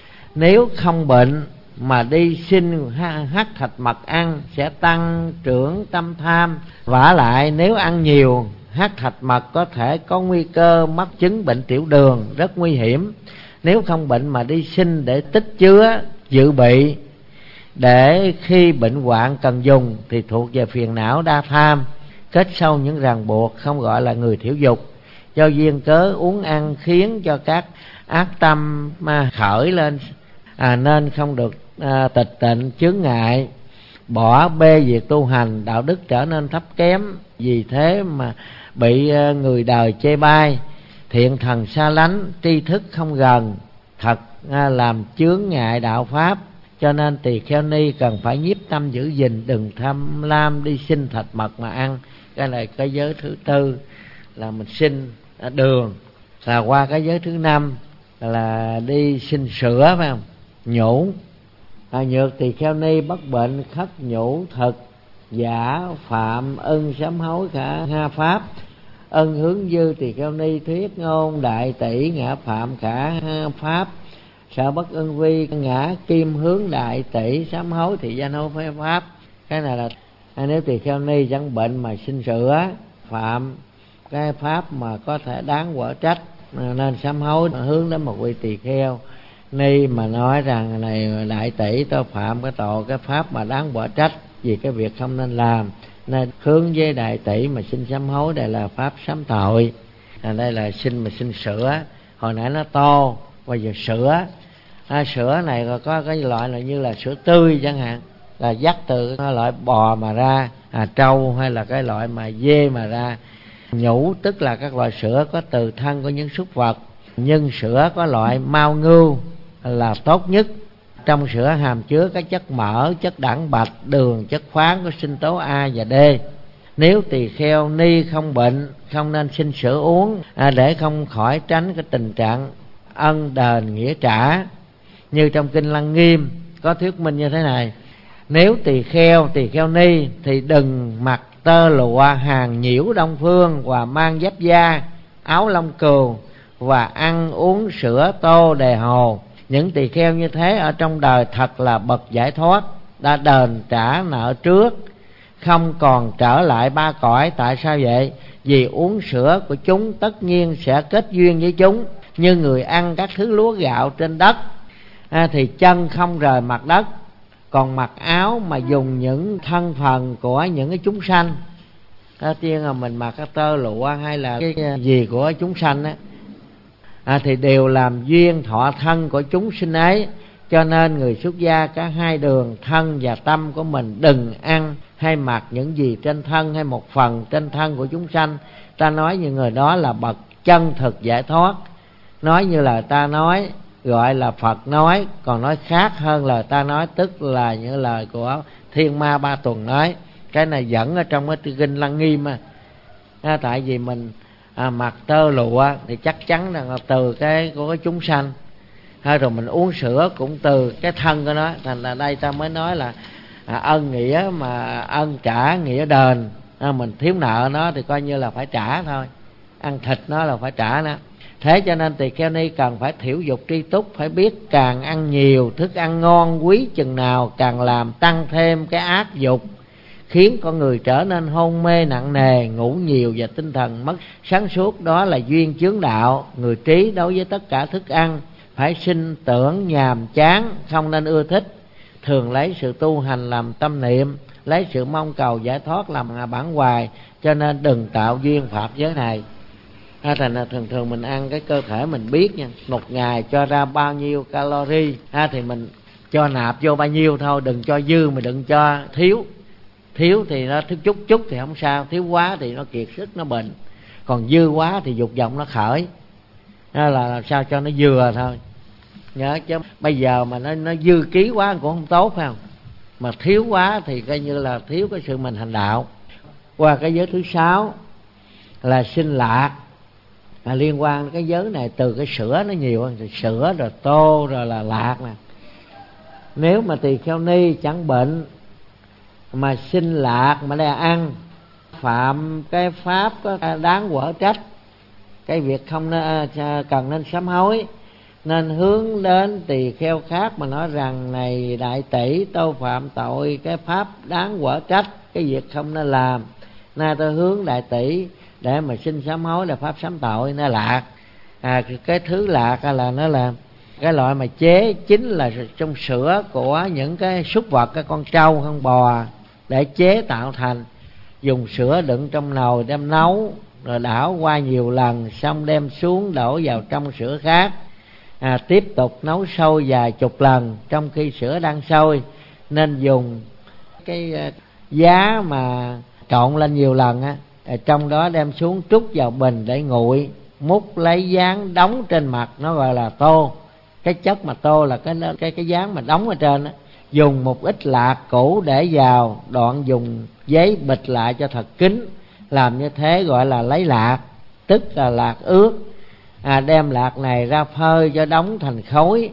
Nếu không bệnh mà đi xin hắc thạch mật ăn sẽ tăng trưởng tâm tham. Vả lại nếu ăn nhiều hắc thạch mật có thể có nguy cơ mắc chứng bệnh tiểu đường rất nguy hiểm. Nếu không bệnh mà đi xin để tích chứa dự bị để khi bệnh hoạn cần dùng thì thuộc về phiền não đa tham, kết sâu những ràng buộc, không gọi là người thiểu dục. Do duyên cớ uống ăn khiến cho các ác tâm mà khởi lên, à, nên không được à, tịch tịnh chướng ngại, bỏ bê việc tu hành, đạo đức trở nên thấp kém. Vì thế mà bị à, người đời chê bai, thiện thần xa lánh, tri thức không gần, thật à, làm chướng ngại đạo pháp. Cho nên tỳ kheo ni cần phải nhiếp tâm giữ gìn, đừng tham lam đi xin thạch mật mà ăn. Cái này cái giới thứ tư là mình xin đường. Là qua cái giới thứ năm là đi xin sữa, phải không? Nhũ. À, nhược tỳ kheo ni bất bệnh, khất nhũ thực giả phạm ân sám hối khả ha pháp, ân hướng dư tỳ kheo ni thuyết ngôn đại tỷ ngã phạm khả ha pháp, sợ bất ân vi ngã kim hướng đại tỷ sám hối thị danh hối phế pháp. Cái này là à, nếu tỳ kheo ni chẳng bệnh mà xin sữa, phạm cái pháp mà có thể đáng quở trách, nên sám hối hướng đến một vị tỳ kheo ni mà nói rằng này đại tỷ, tôi phạm cái tội cái pháp mà đáng quả trách vì cái việc không nên làm, nên hướng với đại tỷ mà xin sám hối, đây là pháp sám tội. À, đây là xin mà xin sữa. Hồi nãy nó tô, bây giờ sữa. À, sữa này có cái loại là như là sữa tươi chẳng hạn, là dắt từ cái loại bò mà ra, à, trâu hay là cái loại mà dê mà ra. Nhũ tức là các loại sữa có từ thân của những súc vật. Nhưng sữa có loại mao ngưu là tốt nhất. Trong sữa hàm chứa các chất mỡ, chất đẳng bạch, đường, chất khoáng có sinh tố A và D. Nếu tỳ kheo ni không bệnh, không nên xin sữa uống, à, để không khỏi tránh cái tình trạng ân đền nghĩa trả. Như trong kinh Lăng Nghiêm có thuyết minh như thế này: nếu tỳ kheo, tỳ kheo ni thì đừng mặc tơ lụa hàng nhiễu đông phương và mang giáp da, áo lông cừu và ăn uống sữa tô đề hồ. Những tỳ kheo như thế ở trong đời thật là bậc giải thoát, đã đền trả nợ trước, không còn trở lại ba cõi. Tại sao vậy? Vì uống sữa của chúng tất nhiên sẽ kết duyên với chúng. Như người ăn các thứ lúa gạo trên đất, à, thì chân không rời mặt đất, còn mặc áo mà dùng những thân phần của những cái chúng sanh. Đầu tiên là mình mặc cái tơ lụa hay là cái gì của chúng sanh á, à, thì đều làm duyên thọ thân của chúng sinh ấy. Cho nên người xuất gia cả hai đường thân và tâm của mình đừng ăn hay mặc những gì trên thân hay một phần trên thân của chúng sanh. Ta nói những người đó là bậc chân thực giải thoát. Nói như là ta nói gọi là Phật nói, còn nói khác hơn lời ta nói tức là những lời của Thiên Ma Ba Tuần nói. Cái này dẫn ở trong cái kinh Lăng Nghiêm à. À, tại vì mình à, mặc tơ lụa thì chắc chắn là từ cái của cái chúng sanh, hay rồi mình uống sữa cũng từ cái thân của nó. Thành là đây ta mới nói là à, ân nghĩa mà ân trả nghĩa đền. À, mình thiếu nợ nó thì coi như là phải trả thôi, ăn thịt nó là phải trả nó. Thế cho nên tỳ kheo ni cần phải thiểu dục tri túc, phải biết càng ăn nhiều thức ăn ngon quý chừng nào càng làm tăng thêm cái ác dục, khiến con người trở nên hôn mê nặng nề, ngủ nhiều và tinh thần mất sáng suốt. Đó là duyên chướng đạo. Người trí đối với tất cả thức ăn phải sinh tưởng nhàm chán, không nên ưa thích. Thường lấy sự tu hành làm tâm niệm, lấy sự mong cầu giải thoát làm bản hoài. Cho nên đừng tạo duyên pháp giới này. À, thành là thường thường mình ăn cái cơ thể mình biết nha, một ngày cho ra bao nhiêu calorie, à, thì mình cho nạp vô bao nhiêu thôi, đừng cho dư mà đừng cho thiếu. Thiếu thì nó thiếu chút chút thì không sao, thiếu quá thì nó kiệt sức, nó bệnh. Còn dư quá thì dục vọng nó khởi. Đó là làm sao cho nó vừa thôi. Nhớ chứ bây giờ mà nó, nó dư ký quá cũng không tốt, phải không? Mà thiếu quá thì coi như là thiếu cái sự mình hành đạo. Qua cái giới thứ sáu là sinh lạc. À, liên quan đến cái giới này từ cái sữa nó nhiều hơn, thì sữa rồi tô rồi là lạc nè. Nếu mà tỳ kheo ni chẳng bệnh mà sinh lạc mà đang ăn, phạm cái pháp có đáng quở trách, cái việc không nên, cần nên sám hối, nên hướng đến tỳ kheo khác mà nói rằng này đại tỷ, tôi phạm tội cái pháp đáng quở trách, cái việc không nên làm, nay tôi hướng đại tỷ để mà xin sám hối là pháp sám tội. Nó lạc. À, cái thứ lạc là nó là cái loại mà chế chính là trong sữa của những cái súc vật, cái con trâu con bò để chế tạo thành. Dùng sữa đựng trong nồi đem nấu, rồi đảo qua nhiều lần, xong đem xuống đổ vào trong sữa khác. À, tiếp tục nấu sôi vài chục lần trong khi sữa đang sôi. Nên dùng cái giá mà trộn lên nhiều lần á, trong đó đem xuống trút vào bình để nguội, múc lấy dán đóng trên mặt, nó gọi là tô. Cái chất mà tô là cái cái cái dán mà đóng ở trên á. Dùng một ít lạc cũ để vào, đoạn dùng giấy bịch lại cho thật kín. Làm như thế gọi là lấy lạc, tức là lạc ướt. À, đem lạc này ra phơi cho đóng thành khối,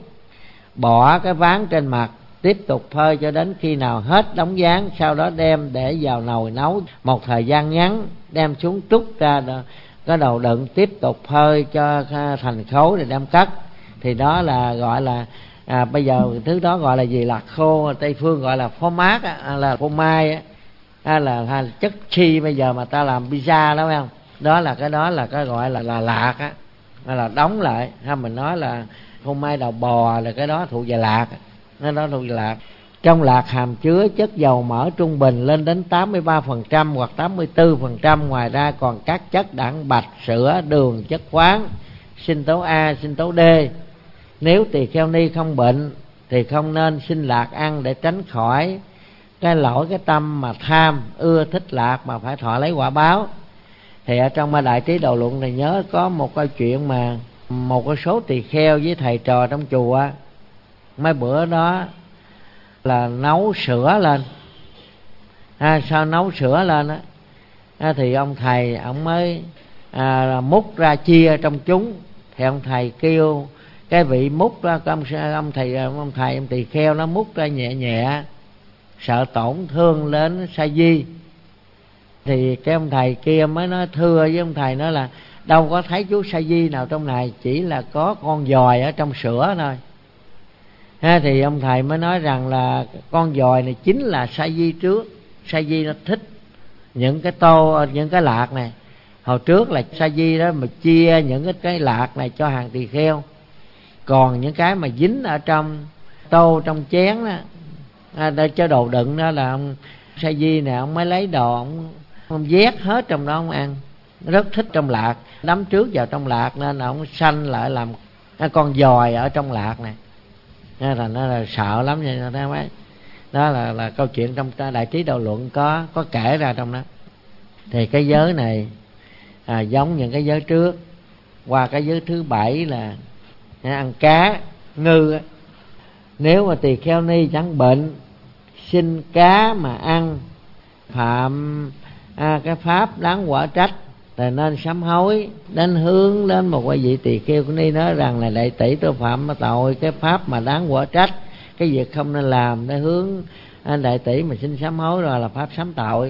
bỏ cái ván trên mặt, tiếp tục phơi cho đến khi nào hết đóng dán. Sau đó đem để vào nồi nấu một thời gian ngắn, đem xuống trút ra cái đầu đựng, tiếp tục phơi cho thành khối rồi đem cất. Thì đó là gọi là à, bây giờ thứ đó gọi là gì? Lạc khô, Tây phương gọi là phô mát á, là phô mai á, hay là, hay là chất chi bây giờ mà ta làm pizza đó, phải không? Đó là cái đó là cái gọi là là lạc á. hay là đóng lại, hay mình nói là phô mai đầu bò là cái đó thuộc về lạc, nó đó thuộc về lạc. Trong lạc hàm chứa chất dầu mỡ trung bình lên đến tám mươi ba phần trăm hoặc tám mươi tư phần trăm. Ngoài ra còn các chất đạm bạch, sữa, đường, chất khoáng, sinh tố A, sinh tố D. Nếu tỳ kheo ni không bệnh thì không nên xin lạc ăn để tránh khỏi cái lỗi cái tâm mà tham, ưa thích lạc mà phải thọ lấy quả báo. Thì ở trong Đại Trí Độ Luận này nhớ có một câu chuyện mà một cái số tỳ kheo với thầy trò trong chùa mấy bữa đó là nấu sữa lên. À, sao nấu sữa lên á, à, thì ông thầy ông mới à, múc ra chia trong chúng. Thì ông thầy kêu cái vị múc ra, ông, ông thầy ông thầy ông tỳ kheo nó múc ra nhẹ nhẹ, sợ tổn thương đến sa di. Thì cái ông thầy kia mới nói thưa với ông thầy nói là đâu có thấy chú sa di nào trong này, chỉ là có con dòi ở trong sữa thôi. Ha, thì ông thầy mới nói rằng là con dòi này chính là sa di trước. Sa di nó thích những cái tô, những cái lạc này. Hồi trước là sa di đó mà chia những cái, cái lạc này cho hàng tỳ kheo. Còn những cái mà dính ở trong tô, trong chén đó, à, để cho đồ đựng đó là ông sa di nè, ông mới lấy đồ ông, ông vét hết trong đó ông ăn. Rất thích trong lạc, đắm trước vào trong lạc nên ông sanh lại làm con dòi ở trong lạc này. Nên là nó là sợ lắm vậy đó mấy. Đó là là câu chuyện trong Đại Trí Độ Luận có có kể ra trong đó. Thì cái giới này à, giống những cái giới trước. Qua cái giới thứ bảy là ăn cá, ngư. Nếu mà tỳ kheo ni chẳng bệnh, xin cá mà ăn, phạm à, cái pháp đáng quả trách, thì nên sám hối, đến hướng đến một vị vị tỳ kheo của ni nói rằng là đệ tỷ tôi phạm tội cái pháp mà đáng quả trách, cái việc không nên làm, để hướng anh đệ tỷ mà xin sám hối rồi là pháp sám tội.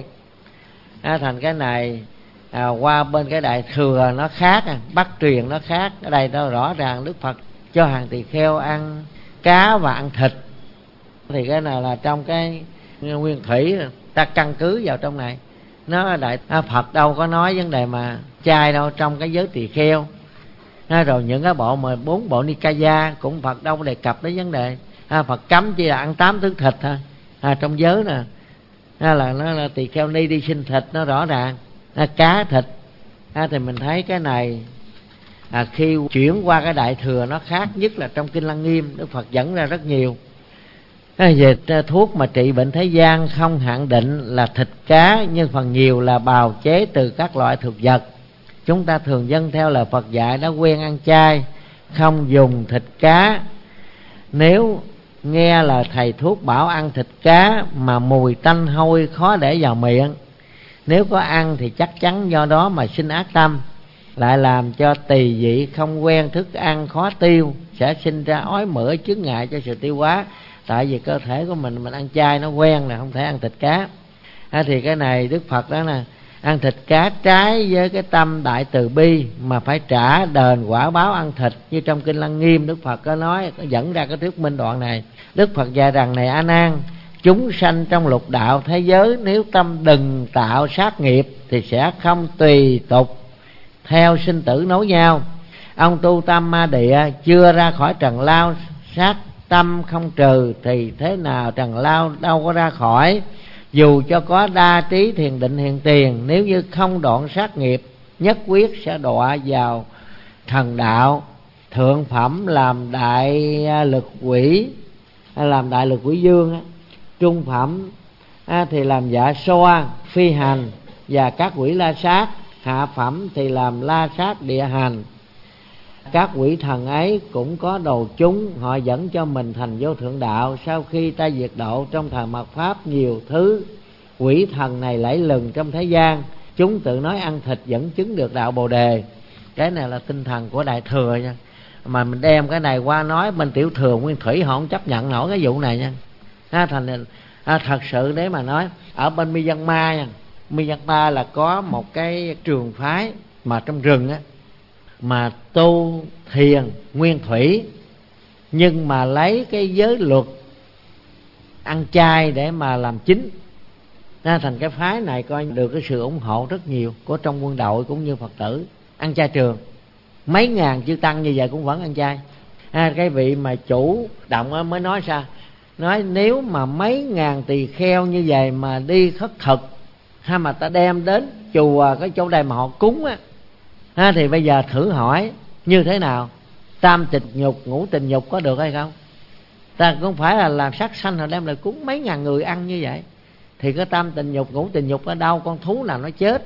À, thành cái này à, qua bên cái Đại Thừa nó khác, à, Bắc truyền nó khác. Ở đây đó rõ ràng Đức Phật cho hàng tỳ kheo ăn cá và ăn thịt. Thì cái này là trong cái nguyên thủy, ta căn cứ vào trong này. Nó đại à, Phật đâu có nói vấn đề mà chay đâu trong cái giới tỳ kheo. À, rồi những cái bộ mà bốn bộ Nikaya cũng Phật đâu có đề cập đến vấn đề. À, Phật cấm chỉ là ăn tám thứ thịt thôi. À, trong giới nè, à, là nó là tỳ kheo ni đi xin thịt nó rõ ràng. À, cá thịt. À, thì mình thấy cái này à, khi chuyển qua cái Đại Thừa nó khác, nhất là trong Kinh Lăng Nghiêm Đức Phật dẫn ra rất nhiều. À, về thuốc mà trị bệnh thế gian không hạn định là thịt cá, nhưng phần nhiều là bào chế từ các loại thực vật. Chúng ta thường dân theo lời Phật dạy đã quen ăn chay, không dùng thịt cá. Nếu nghe là thầy thuốc bảo ăn thịt cá mà mùi tanh hôi khó để vào miệng, nếu có ăn thì chắc chắn do đó mà sinh ác tâm, lại làm cho tỳ vị không quen thức ăn khó tiêu, sẽ sinh ra ói mửa chướng ngại cho sự tiêu hóa. Tại vì cơ thể của mình mình ăn chay nó quen là không thể ăn thịt cá. À, thì cái này Đức Phật đó là ăn thịt cá trái với cái tâm đại từ bi, mà phải trả đền quả báo ăn thịt. Như trong Kinh Lăng Nghiêm Đức Phật có nói, có dẫn ra cái thuyết minh đoạn này. Đức Phật dạy rằng này A Nan, chúng sanh trong lục đạo thế giới nếu tâm đừng tạo sát nghiệp thì sẽ không tùy tục theo sinh tử nối nhau. Ông tu tam ma địa chưa ra khỏi trần lao, sát tâm không trừ thì thế nào trần lao đâu có ra khỏi. Dù cho có đa trí thiền định hiện tiền, nếu như không đoạn sát nghiệp, nhất quyết sẽ đọa vào thần đạo. Thượng phẩm làm đại lực quỷ, làm đại lực quỷ dương. Trung phẩm thì làm dạ xoa, phi hành và các quỷ la sát. Hạ phẩm thì làm la sát địa hành. Các quỷ thần ấy cũng có đồ chúng, họ dẫn cho mình thành vô thượng đạo. Sau khi ta diệt độ trong thời mạt pháp, nhiều thứ quỷ thần này lẫy lừng trong thế gian, chúng tự nói ăn thịt vẫn chứng được đạo Bồ Đề. Cái này là tinh thần của Đại Thừa nha. Mà mình đem cái này qua nói bên Tiểu Thừa Nguyên Thủy họ không chấp nhận nổi cái vụ này nha. À, thành à, thật sự để mà nói ở bên Myanmar nha, Myanmar là có một cái trường phái mà trong rừng á, mà tu thiền nguyên thủy, nhưng mà lấy cái giới luật ăn chay để mà làm chính. Nên thành cái phái này coi được cái sự ủng hộ rất nhiều của trong quân đội cũng như Phật tử ăn chay trường. mấy ngàn chư tăng như vậy cũng vẫn ăn chay. À, cái vị mà chủ động mới nói sao? Nói nếu mà mấy ngàn tỳ kheo như vậy mà đi khất thực, hay mà ta đem đến chùa cái chỗ đây mà họ cúng á, ha, thì bây giờ thử hỏi như thế nào? Tam tình nhục, ngũ tình nhục có được hay không? Ta không phải là làm sát sanh họ đem lại cúng mấy ngàn người ăn như vậy, thì cái tam tình nhục, ngũ tình nhục ở đâu? Con thú nào nó chết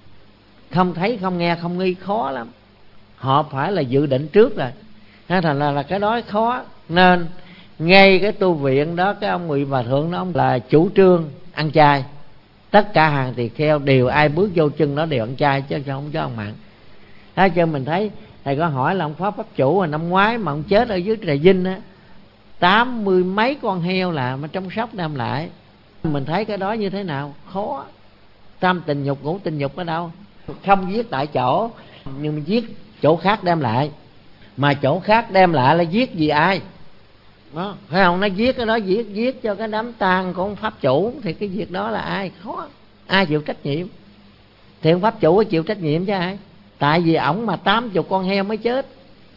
không thấy, không nghe, không nghi, khó lắm. Họ phải là dự định trước rồi, thành là, là cái đó khó. Nên ngay cái tu viện đó, cái ông Ngụy Hòa Thượng đó, ông là chủ trương ăn chay. Tất cả hàng tỳ kheo đều ai bước vô chân đó đều ăn chay, chứ không cho ông mặn. Thế cho mình thấy thầy có hỏi là ông Pháp Pháp Chủ hồi năm ngoái mà ông chết ở dưới Trà Vinh á, tám mươi mấy con heo là mà trong sóc đem lại. Mình thấy cái đó như thế nào? Khó. Tam tình nhục, ngũ tình nhục ở đâu? Không giết tại chỗ, nhưng mình giết chỗ khác đem lại. Mà chỗ khác đem lại là giết vì ai? Đó, phải không? Nó giết cái đó, giết giết cho cái đám tang của ông Pháp Chủ, thì cái việc đó là ai? Khó. Ai chịu trách nhiệm? Thì ông Pháp Chủ có chịu trách nhiệm chứ ai? Tại vì ổng mà tám chục con heo mới chết.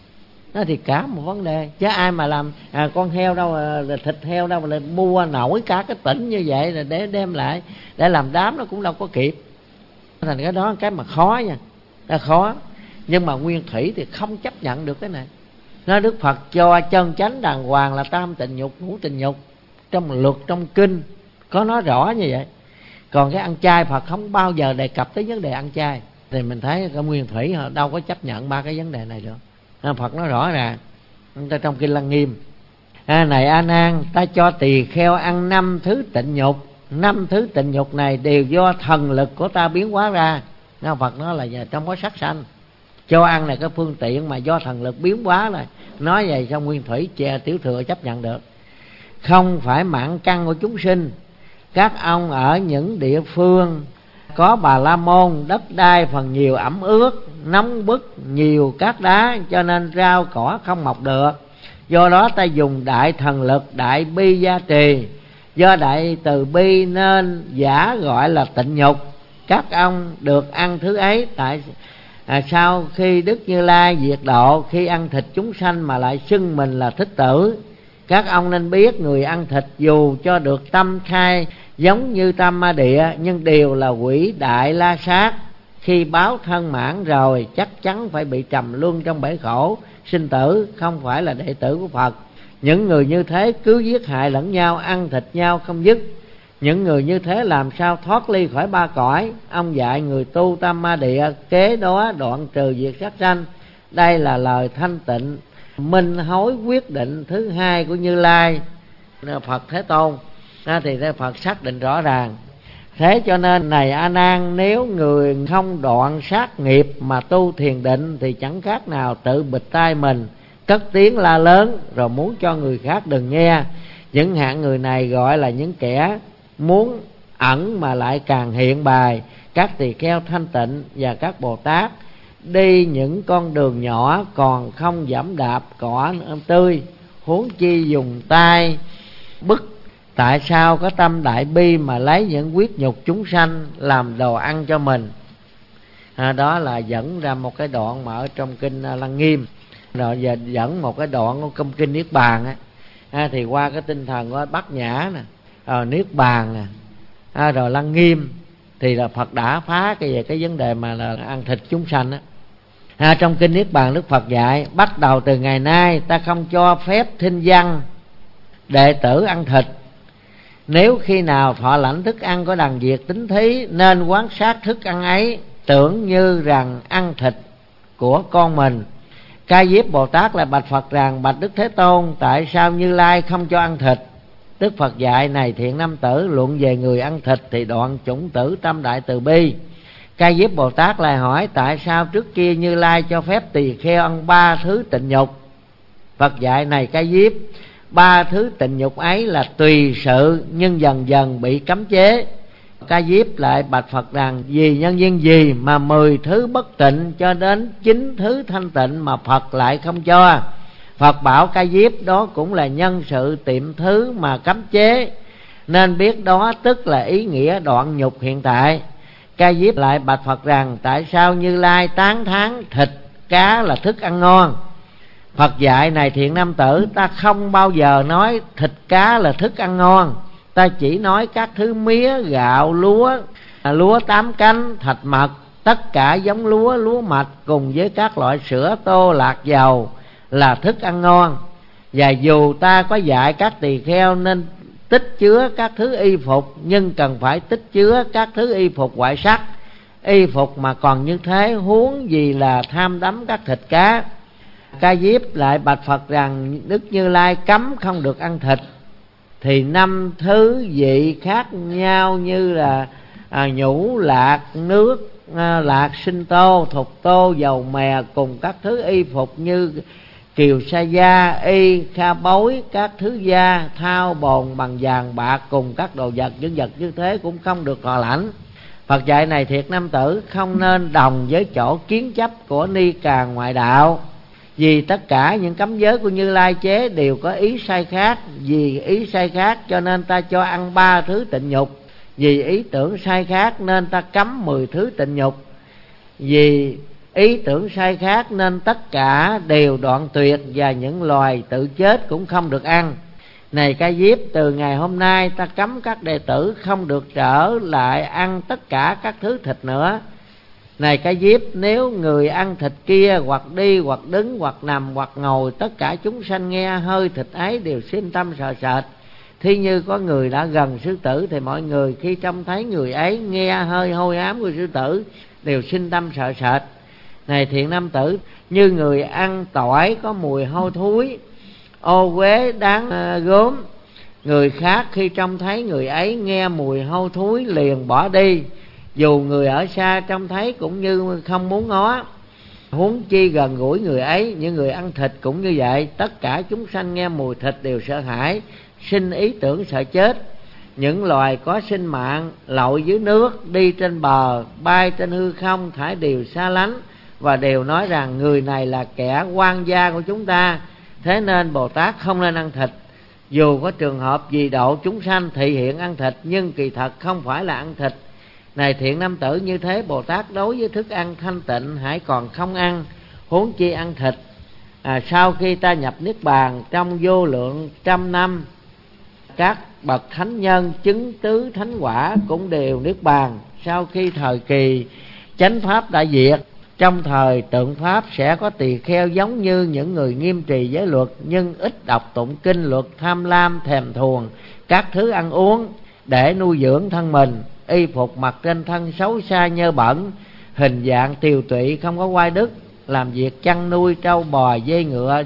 Đó thì cả một vấn đề. Chứ ai mà làm à, con heo đâu là thịt heo đâu mà mua nổi cả cái tỉnh như vậy là để đem lại để làm đám, nó cũng đâu có kịp. Thành cái đó cái mà khó nha, nó khó. Nhưng mà nguyên thủy thì không chấp nhận được cái này. Nó Đức Phật cho chân chánh đàng hoàng là tam tình nhục, ngũ tình nhục, trong luật, trong kinh có nói rõ như vậy. Còn cái ăn chay Phật không bao giờ đề cập tới vấn đề ăn chay. Thì mình thấy cái nguyên thủy họ đâu có chấp nhận ba cái vấn đề này được. Phật nói rõ ràng trong kinh Lăng Nghiêm: à, này A Nan, ta cho tỳ kheo ăn năm thứ tịnh nhục. Năm thứ tịnh nhục này đều do thần lực của ta biến hóa ra. Nó Phật nói là trong có sắc sanh cho ăn này cái phương tiện mà do thần lực biến hóa này. Nói vậy trong nguyên thủy chè tiểu thừa chấp nhận được. Không phải mạn căn của chúng sinh. Các ông ở những địa phương có Bà La Môn, đất đai phần nhiều ẩm ướt, nóng bức, nhiều cát đá, cho nên rau cỏ không mọc được. Do đó ta dùng đại thần lực, đại bi gia trì. Do đại từ bi nên giả gọi là tịnh nhục. Các ông được ăn thứ ấy. Tại à, sau khi Đức Như Lai diệt độ, khi ăn thịt chúng sanh mà lại xưng mình là thích tử. Các ông nên biết người ăn thịt dù cho được tâm khai giống như Tam Ma Địa, nhưng đều là quỷ đại la sát. Khi báo thân mãn rồi chắc chắn phải bị trầm luân trong bể khổ sinh tử, không phải là đệ tử của Phật. Những người như thế cứ giết hại lẫn nhau, ăn thịt nhau không dứt. Những người như thế làm sao thoát ly khỏi ba cõi? Ông dạy người tu Tam Ma Địa kế đó đoạn trừ diệt sát sanh. Đây là lời thanh tịnh minh hối quyết định thứ hai của Như Lai Phật Thế Tôn. À, thì Phật xác định rõ ràng. Thế cho nên này A Nan, nếu người không đoạn sát nghiệp mà tu thiền định thì chẳng khác nào tự bịt tai mình, cất tiếng la lớn rồi muốn cho người khác đừng nghe. Những hạng người này gọi là những kẻ muốn ẩn mà lại càng hiện bài. Các tỳ kheo thanh tịnh và các Bồ Tát đi những con đường nhỏ còn không dẫm đạp cỏ tươi, huống chi dùng tay bức. Tại sao có tâm đại bi mà lấy những huyết nhục chúng sanh làm đồ ăn cho mình? À, đó là dẫn ra một cái đoạn mà ở trong kinh Lăng Nghiêm, rồi giờ dẫn một cái đoạn của trong kinh Niết Bàn á. À, thì qua cái tinh thần của Bát Nhã nè, à, Niết Bàn nè, à, rồi Lăng Nghiêm thì là Phật đã phá cái về cái vấn đề mà là ăn thịt chúng sanh á. À, trong kinh Niết Bàn Đức Phật dạy: bắt đầu từ ngày nay ta không cho phép thinh văn đệ tử ăn thịt. Nếu khi nào thọ lãnh thức ăn có đằng diệt tính thí, nên quán sát thức ăn ấy, tưởng như rằng ăn thịt của con mình. Ca Diếp Bồ Tát lại bạch Phật rằng: bạch Đức Thế Tôn, tại sao Như Lai không cho ăn thịt? Đức Phật dạy: này thiện nam tử, luận về người ăn thịt thì đoạn chủng tử tâm đại từ bi. Ca Diếp Bồ Tát lại hỏi: tại sao trước kia Như Lai cho phép tỳ kheo ăn ba thứ tịnh nhục? Phật dạy: này Ca Diếp, ba thứ tịnh nhục ấy là tùy sự nhưng dần dần bị cấm chế. Ca Diếp lại bạch Phật rằng: vì nhân duyên gì mà mười thứ bất tịnh cho đến chín thứ thanh tịnh mà Phật lại không cho? Phật bảo Ca Diếp: đó cũng là nhân sự tiệm thứ mà cấm chế, nên biết đó tức là ý nghĩa đoạn nhục hiện tại. Ca Diếp lại bạch Phật rằng: tại sao Như Lai tán thán thịt cá là thức ăn ngon. Phật dạy này thiện nam tử, ta không bao giờ nói thịt cá là thức ăn ngon. Ta chỉ nói các thứ mía, gạo, lúa, lúa tám cánh, thạch mật, tất cả giống lúa, lúa mạch cùng với các loại sữa, tô, lạc, dầu là thức ăn ngon. Và dù ta có dạy các tỳ kheo nên tích chứa các thứ y phục, nhưng cần phải tích chứa các thứ y phục ngoại sắc. Y phục mà còn như thế, huống gì là tham đắm các thịt cá. Ca Diếp lại bạch Phật rằng Đức Như Lai cấm không được ăn thịt, thì năm thứ vị khác nhau như là à, nhũ, lạc, nước, à, lạc, sinh tô, thục tô, dầu mè cùng các thứ y phục như kiều sa da, y, kha bối, các thứ da, thao bồn bằng vàng bạc cùng các đồ vật những vật như thế cũng không được thọ lãnh. Phật dạy này thiệt nam tử, không nên đồng với chỗ kiến chấp của ni cà ngoại đạo. Vì tất cả những cấm giới của Như Lai chế đều có ý sai khác. Vì ý sai khác cho nên ta cho ăn ba thứ tịnh nhục. Vì ý tưởng sai khác nên ta cấm mười thứ tịnh nhục. Vì ý tưởng sai khác nên tất cả đều đoạn tuyệt, và những loài tự chết cũng không được ăn. Này Ca Diếp, từ ngày hôm nay ta cấm các đệ tử không được trở lại ăn tất cả các thứ thịt nữa. Này Ca Diếp, nếu người ăn thịt kia hoặc đi hoặc đứng hoặc nằm hoặc ngồi, tất cả chúng sanh nghe hơi thịt ấy đều sinh tâm sợ sệt. Thí như có người đã gần sư tử, thì mọi người khi trông thấy người ấy nghe hơi hôi ám của sư tử đều sinh tâm sợ sệt. Này thiện nam tử, như người ăn tỏi có mùi hôi thối, ô uế đáng gớm, người khác khi trông thấy người ấy nghe mùi hôi thối liền bỏ đi, dù người ở xa trông thấy cũng như không muốn ngó, huống chi gần gũi người ấy. Những người ăn thịt cũng như vậy, tất cả chúng sanh nghe mùi thịt đều sợ hãi, sinh ý tưởng sợ chết. Những loài có sinh mạng, lội dưới nước, đi trên bờ, bay trên hư không, thải đều xa lánh, và đều nói rằng người này là kẻ quan gia của chúng ta. Thế nên Bồ Tát không nên ăn thịt. Dù có trường hợp vì độ chúng sanh thị hiện ăn thịt, nhưng kỳ thật không phải là ăn thịt. Này thiện nam tử, như thế Bồ Tát đối với thức ăn thanh tịnh hãy còn không ăn, huống chi ăn thịt. à, Sau khi ta nhập Niết Bàn trong vô lượng trăm năm, các bậc thánh nhân chứng tứ thánh quả cũng đều Niết Bàn. Sau khi thời kỳ chánh pháp đã diệt, trong thời tượng pháp sẽ có tỳ kheo giống như những người nghiêm trì giới luật, nhưng ít đọc tụng kinh luật, tham lam thèm thuồng các thứ ăn uống để nuôi dưỡng thân mình. Y phục mặc trên thân xấu xa nhơ bẩn, hình dạng tiều tụy không có oai đức, làm việc chăn nuôi trâu bò dê ngựa,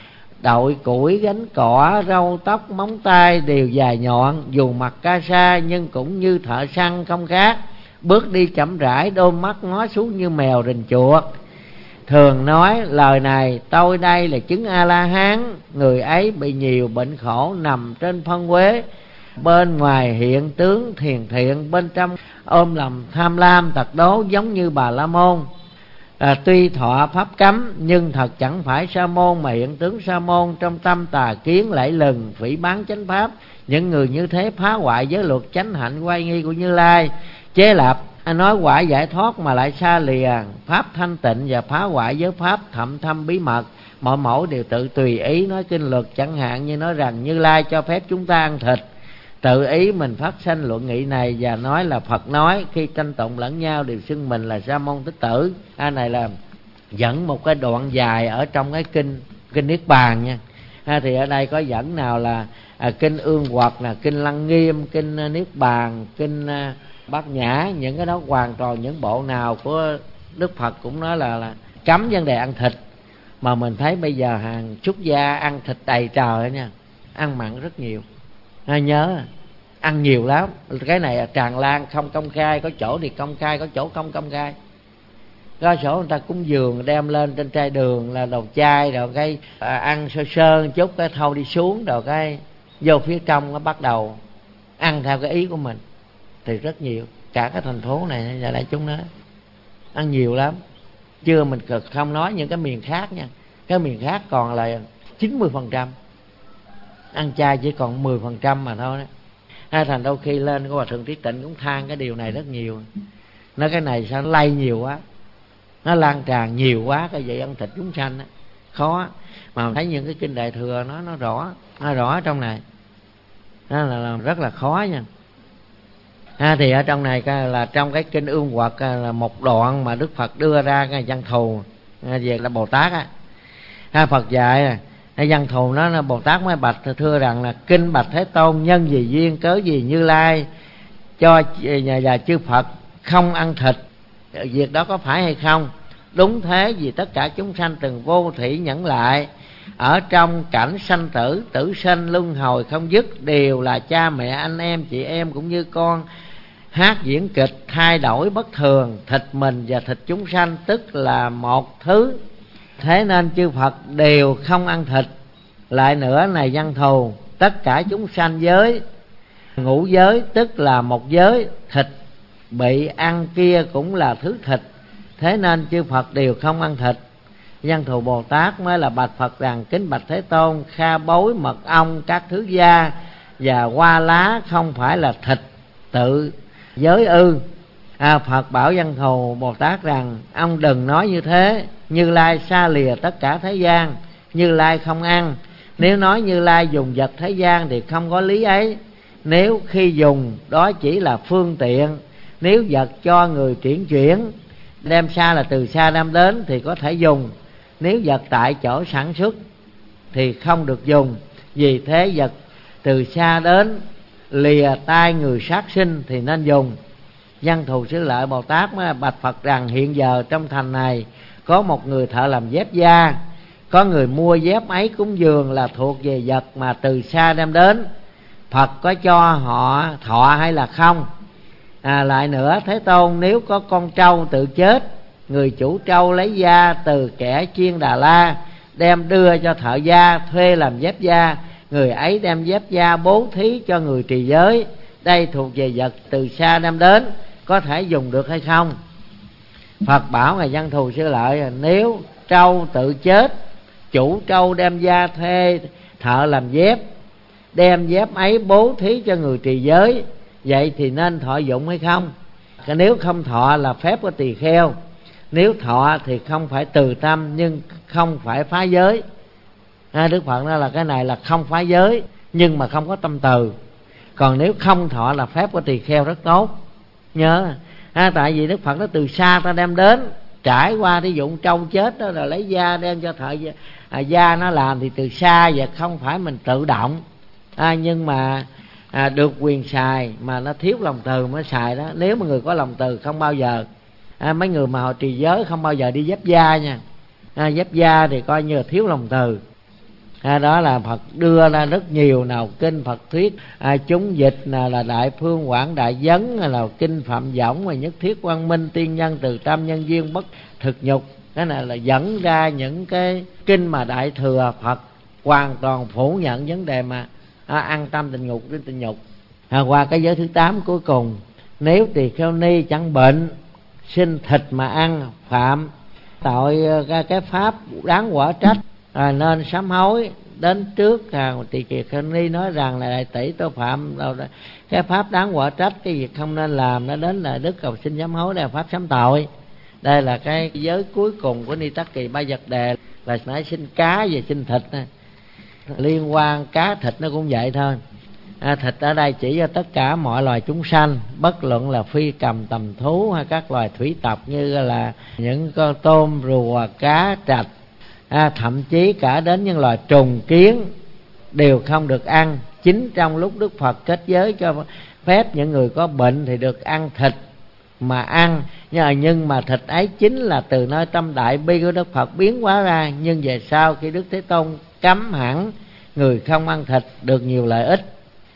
đội củi gánh cỏ, râu tóc móng tay đều dài nhọn. Dù mặc ca sa nhưng cũng như thợ săn không khác, bước đi chậm rãi, đôi mắt ngó xuống như mèo rình chuột. Thường nói lời này, tôi đây là chứng A-la-hán. Người ấy bị nhiều bệnh khổ, nằm trên phân uế, bên ngoài hiện tướng thiền thiện, bên trong ôm lòng tham lam tật đố giống như Bà La Môn. à, Tuy thọ pháp cấm nhưng thật chẳng phải sa môn, mà hiện tướng sa môn, trong tâm tà kiến lẫy lừng, phỉ báng chánh pháp. Những người như thế phá hoại giới luật chánh hạnh oai nghi của Như Lai, chế lập nói quả giải thoát mà lại xa lìa pháp thanh tịnh, và phá hoại giới pháp thậm thâm bí mật. Mọi mẫu đều tự tùy ý nói kinh luật, chẳng hạn như nói rằng Như Lai cho phép chúng ta ăn thịt, tự ý mình phát sanh luận nghị này và nói là Phật nói. Khi tranh tụng lẫn nhau đều xưng mình là Sa môn Thích Tử. À, này là dẫn một cái đoạn dài ở trong cái kinh kinh Niết Bàn nha. À, thì ở đây có dẫn nào là à, kinh Ương Quật, là kinh Lăng Nghiêm, kinh Niết Bàn, kinh à, Bát Nhã. Những cái đó hoàn toàn những bộ nào của Đức Phật cũng nói là, là cấm vấn đề ăn thịt. Mà mình thấy bây giờ hàng xuất gia ăn thịt đầy trời nha, ăn mặn rất nhiều. À, nhớ ăn nhiều lắm. Cái này tràn lan không công khai, có chỗ thì công khai, có chỗ không công khai. Có chỗ người ta cúng dường đem lên trên trai đường là đồ chay, rồi cái à, ăn sơ sơ chút cái thâu đi xuống, rồi cái vô phía trong nó bắt đầu ăn theo cái ý của mình. Thì rất nhiều, cả cái thành phố này là đại chúng đó ăn nhiều lắm. Chưa mình không nói những cái miền khác nha, cái miền khác còn là chín mươi phần trăm ăn chay, chỉ còn mười phần trăm mà thôi đó. À, thành đôi khi lên của Hòa Thượng Trí Tịnh cũng than cái điều này rất nhiều. Nói cái này sao lây nhiều quá. nó lan tràn nhiều quá, cái vậy ăn thịt chúng sanh đó, khó. Mà thấy những cái kinh Đại Thừa nó nó rõ, nó rõ ở trong này, nó là, là rất là khó nha. À, thì ở trong này là trong cái kinh Ương Quật là một đoạn mà Đức Phật đưa ra cái văn thù về là Bồ Tát á. À, Phật dạy cái văn thù nó là Bồ Tát mới bạch thưa rằng là: kinh bạch Thế Tôn, nhân gì duyên cớ gì Như Lai cho nhà và chư Phật không ăn thịt, việc đó có phải hay không? Đúng thế, vì tất cả chúng sanh từng vô thủy nhẫn lại, ở trong cảnh sanh tử, tử sanh luân hồi không dứt, đều là cha mẹ, anh em, chị em cũng như con, hát diễn kịch thay đổi bất thường, thịt mình và thịt chúng sanh tức là một thứ, thế nên chư Phật đều không ăn thịt. Lại nữa này văn thù, tất cả chúng sanh giới ngũ giới tức là một giới, thịt bị ăn kia cũng là thứ thịt, thế nên chư Phật đều không ăn thịt. Văn thù Bồ Tát mới là bạch Phật rằng: kính bạch Thế Tôn, kha bối, mật ong, các thứ da và hoa lá không phải là thịt tự giới ư? À, Phật bảo văn thù Bồ Tát rằng: ông đừng nói như thế, Như Lai xa lìa tất cả thế gian, Như Lai không ăn. Nếu nói Như Lai dùng vật thế gian thì không có lý ấy. Nếu khi dùng đó chỉ là phương tiện, nếu vật cho người chuyển chuyển, đem xa là từ xa đem đến thì có thể dùng. Nếu vật tại chỗ sản xuất thì không được dùng. Vì thế vật từ xa đến lìa tai người sát sinh thì nên dùng. Văn thù Xứ Lợi Bồ Tát mới bạch Phật rằng: hiện giờ trong thành này có một người thợ làm dép da, có người mua dép ấy cúng dường là thuộc về vật mà từ xa đem đến, Phật có cho họ thọ hay là không? À, lại nữa Thế Tôn, nếu có con trâu tự chết, người chủ trâu lấy da từ kẻ chuyên Đà La đem đưa cho thợ da thuê làm dép da, người ấy đem dép da bố thí cho người trì giới, đây thuộc về vật từ xa đem đến, có thể dùng được hay không? Phật bảo ngài văn thù Xứ Lợi: nếu trâu tự chết, chủ trâu đem da thuê thợ làm dép, đem dép ấy bố thí cho người trì giới, vậy thì nên thọ dụng hay không? Nếu không thọ là phép của tỳ kheo, nếu thọ thì không phải từ tâm nhưng không phải phá giới. À, Đức Phật nói là cái này là không phá giới nhưng mà không có tâm từ. Còn nếu không thọ là phép của tỳ kheo rất tốt. Nhớ à, tại vì Đức Phật nó từ xa ta đem đến, trải qua đi dụng trâu chết đó rồi lấy da đem cho thợ à, da nó làm thì từ xa và không phải mình tự động. À, nhưng mà à, được quyền xài mà nó thiếu lòng từ mới xài đó. Nếu mà người có lòng từ không bao giờ à, mấy người mà họ trì giới không bao giờ đi dép da nha. À, dép da thì coi như là thiếu lòng từ. À, đó là Phật đưa ra rất nhiều, nào kinh Phật thuyết à, chúng dịch, nào là Đại Phương Quảng Đại Vấn, là kinh Phạm Võng, và Nhất Thiết Quang Minh, Tiên Nhân Từ Tâm, Nhân Duyên Bất Thực Nhục. Cái này là dẫn ra những cái kinh mà Đại Thừa Phật hoàn toàn phủ nhận vấn đề mà à, ăn tâm tình ngục đến tình nhục. À, qua cái giới thứ tám cuối cùng: nếu tỳ kheo ni chẳng bệnh, xin thịt mà ăn, phạm tội cái, cái pháp đáng quả trách, à, nên sám hối. Đến trước à, tỳ kheo ni nói rằng là đại tỷ tôi phạm đâu đó, cái pháp đáng quả trách, cái việc không nên làm, nó đến là đức cầu xin sám hối, đây là pháp sám tội. Đây là cái giới cuối cùng của Ni Tắc Kỳ Ba Vật Đề, là nãy xin cá và xin thịt này. Liên quan cá thịt nó cũng vậy thôi. À, thịt ở đây chỉ cho tất cả mọi loài chúng sanh, bất luận là phi cầm, tầm thú hay các loài thủy tộc như là những con tôm, rùa, cá, trạch, à, thậm chí cả đến những loài trùng kiến đều không được ăn. Chính trong lúc Đức Phật kết giới cho phép những người có bệnh thì được ăn thịt mà ăn, nhưng mà, nhưng mà thịt ấy chính là từ nơi tâm đại bi của Đức Phật biến hóa ra. Nhưng về sau khi Đức Thế Tôn cấm hẳn người không ăn thịt được nhiều lợi ích.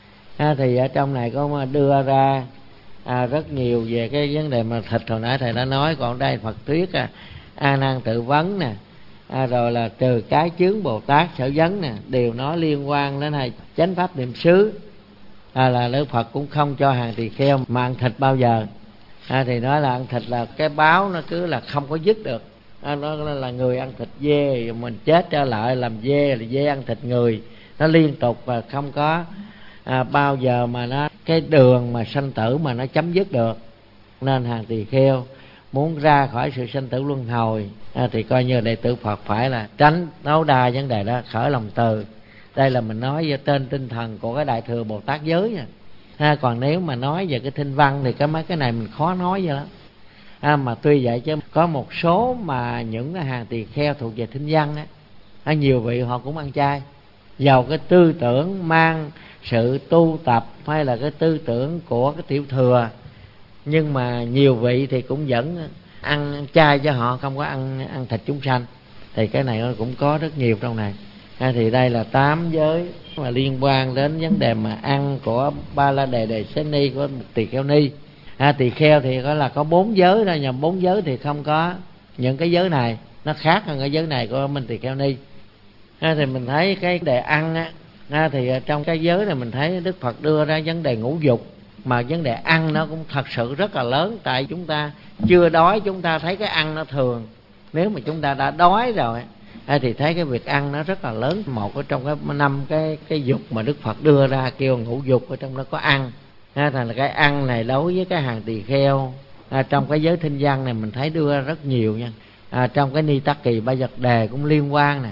À, thì ở trong này có đưa ra à, rất nhiều về cái vấn đề mà thịt hồi nãy thầy đã nói. Còn đây Phật thuyết à, A Nan tự vấn nè, à, rồi là trừ cái chướng Bồ Tát sở vấn nè, đều nói liên quan đến này chánh pháp niệm xứ. À, là Đức Phật cũng không cho hàng tỳ kheo mà ăn thịt bao giờ. À, thì nói là ăn thịt là cái báo nó cứ là không có dứt được. À, nó là người ăn thịt dê, mình chết trở lại làm dê, là dê ăn thịt người, nó liên tục và không có à, bao giờ mà nó cái đường mà sanh tử mà nó chấm dứt được. Nên hàng tỳ kheo muốn ra khỏi sự sanh tử luân hồi, à, thì coi như đệ tử Phật phải là tránh tối đa vấn đề đó, khởi lòng từ. Đây là mình nói về trên tinh thần của cái Đại Thừa Bồ Tát giới nha. À, còn nếu mà nói về cái thinh văn thì cái mấy cái này mình khó nói vậy lắm. À, mà tuy vậy chứ có một số mà những cái hàng tỳ kheo thuộc về thinh văn á, à, nhiều vị họ cũng ăn chay, giàu cái tư tưởng mang sự tu tập hay là cái tư tưởng của cái tiểu thừa, nhưng mà nhiều vị thì cũng vẫn ăn chay cho họ, không có ăn ăn thịt chúng sanh. Thì cái này cũng có rất nhiều trong này. À, thì đây là tám giới mà liên quan đến vấn đề mà ăn của Ba La Đề Đề Xá Ni, của một tỳ kheo ni. À, tỳ kheo thì có là có bốn giới thôi, nhằm bốn giới thì không có những cái giới này, nó khác hơn cái giới này của mình tỳ kheo ni. À, thì mình thấy cái đề ăn á, à, thì trong cái giới này mình thấy Đức Phật đưa ra vấn đề ngũ dục, mà vấn đề ăn nó cũng thật sự rất là lớn. Tại chúng ta chưa đói chúng ta thấy cái ăn nó thường, nếu mà chúng ta đã đói rồi à, thì thấy cái việc ăn nó rất là lớn. Một ở trong cái năm cái cái dục mà Đức Phật đưa ra kêu ngũ dục, ở trong đó có ăn. À, thành là cái ăn này đối với cái hàng tỳ kheo à, trong cái giới thinh văn này mình thấy đưa ra rất nhiều nha. À, trong cái Ni Tắc Kỳ Ba Vật Đề cũng liên quan nè.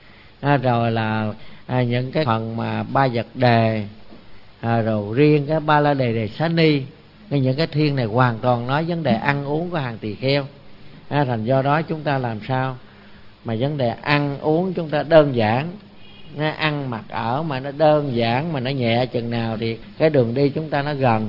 À, rồi là à, những cái phần mà Ba Vật Đề, à, rồi riêng cái Ba La Đề Đề Xá Ni, những cái thiên này hoàn toàn nói vấn đề ăn uống của hàng tỳ kheo. À, thành do đó chúng ta làm sao mà vấn đề ăn uống chúng ta đơn giản, nó ăn mặc ở mà nó đơn giản mà nó nhẹ chừng nào thì cái đường đi chúng ta nó gần,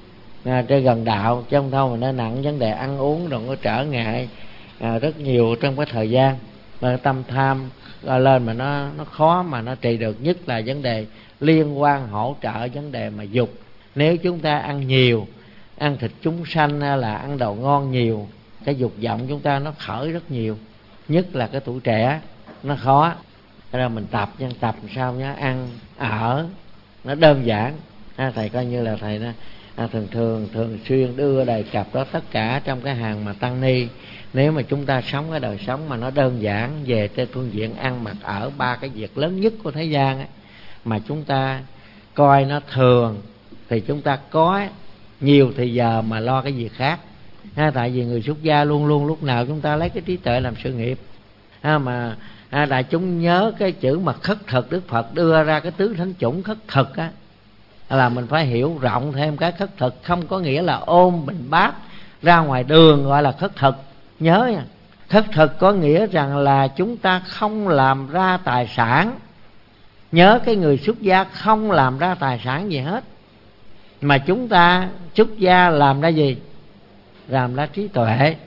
à, trên gần đạo, chứ không thôi mà nó nặng vấn đề ăn uống rồi nó trở ngại à, rất nhiều trong cái thời gian. Mà tâm tham lên mà nó nó khó mà nó trị được, nhất là vấn đề liên quan hỗ trợ vấn đề mà dục. Nếu chúng ta ăn nhiều, ăn thịt chúng sanh hay là ăn đồ ngon nhiều, cái dục vọng chúng ta nó khởi rất nhiều, nhất là cái tuổi trẻ nó khó. Rồi mình tập nhân tập làm sao nhá, ăn ở nó đơn giản. À, thầy coi như là thầy nó à, thường thường thường xuyên đưa đề cập đó tất cả trong cái hàng mà tăng ni. Nếu mà chúng ta sống cái đời sống mà nó đơn giản về trên phương diện ăn mặc ở, ba cái việc lớn nhất của thế gian ấy, mà chúng ta coi nó thường thì chúng ta có nhiều thì giờ mà lo cái việc khác. À, tại vì người xuất gia luôn luôn lúc nào chúng ta lấy cái trí tuệ làm sự nghiệp. À, mà à, đại chúng nhớ cái chữ mà khất thực, Đức Phật đưa ra cái tứ thánh chủng khất thực á, là mình phải hiểu rộng thêm cái khất thực. Không có nghĩa là ôm bình bát ra ngoài đường gọi là khất thực. Nhớ nha, khất thực có nghĩa rằng là chúng ta không làm ra tài sản. Nhớ cái người xuất gia không làm ra tài sản gì hết, mà chúng ta xuất gia làm ra gì? Làm ra trí tuệ.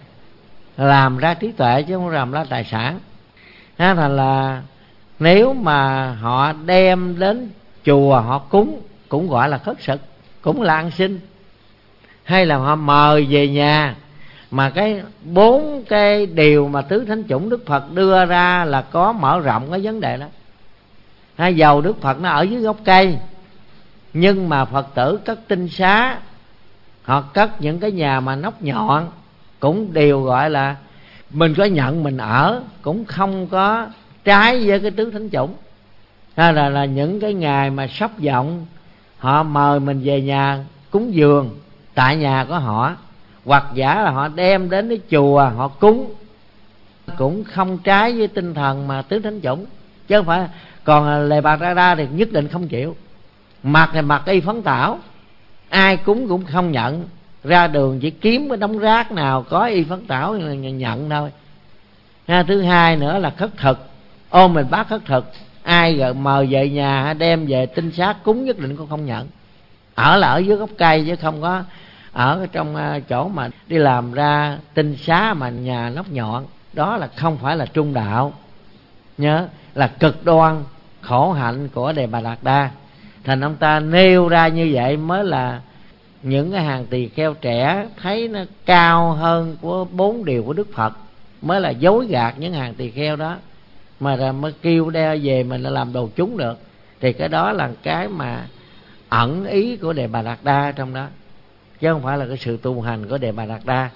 Làm ra trí tuệ chứ không làm ra tài sản. Thế thành là nếu mà họ đem đến chùa họ cúng cũng gọi là khất thực, cũng là ăn xin. Hay là họ mời về nhà, mà cái bốn cái điều mà tứ thánh chủng Đức Phật đưa ra là có mở rộng cái vấn đề đó. Hay dầu Đức Phật nó ở dưới gốc cây, nhưng mà Phật tử cất tinh xá, họ cất những cái nhà mà nóc nhọn, cũng đều gọi là mình có nhận mình ở, cũng không có trái với cái tứ thánh chủng. Hay là, là những cái ngày mà sắp vọng, họ mời mình về nhà cúng dường tại nhà của họ, hoặc giả là họ đem đến cái chùa họ cúng, cũng không trái với tinh thần mà tứ thánh chủng. Chứ không phải. Còn Lệ Bà Ra Đa thì nhất định không chịu. Mặc thì mặc y phấn tảo, ai cúng cũng không nhận. Ra đường chỉ kiếm cái đống rác nào có y phấn tảo là nhận thôi. Ha, thứ hai nữa là khất thực, ôm mình bác khất thực, ai mời về nhà đem về tinh xá cúng nhất định cũng không nhận. Ở là ở dưới gốc cây chứ không có ở trong chỗ mà đi làm ra tinh xá mà nhà nóc nhọn. Đó là không phải là trung đạo. Nhớ là cực đoan khổ hạnh của Đề Bà Đạt Đa. Thành ông ta nêu ra như vậy mới là những cái hàng tỳ kheo trẻ thấy nó cao hơn của bốn điều của Đức Phật, mới là dối gạt những hàng tỳ kheo đó, mà là mới kêu đeo về mình là làm đồ chúng được. Thì cái đó là cái mà ẩn ý của Đề Bà Đạt Đa trong đó, chứ không phải là cái sự tu hành của Đề Bà Đạt Đa.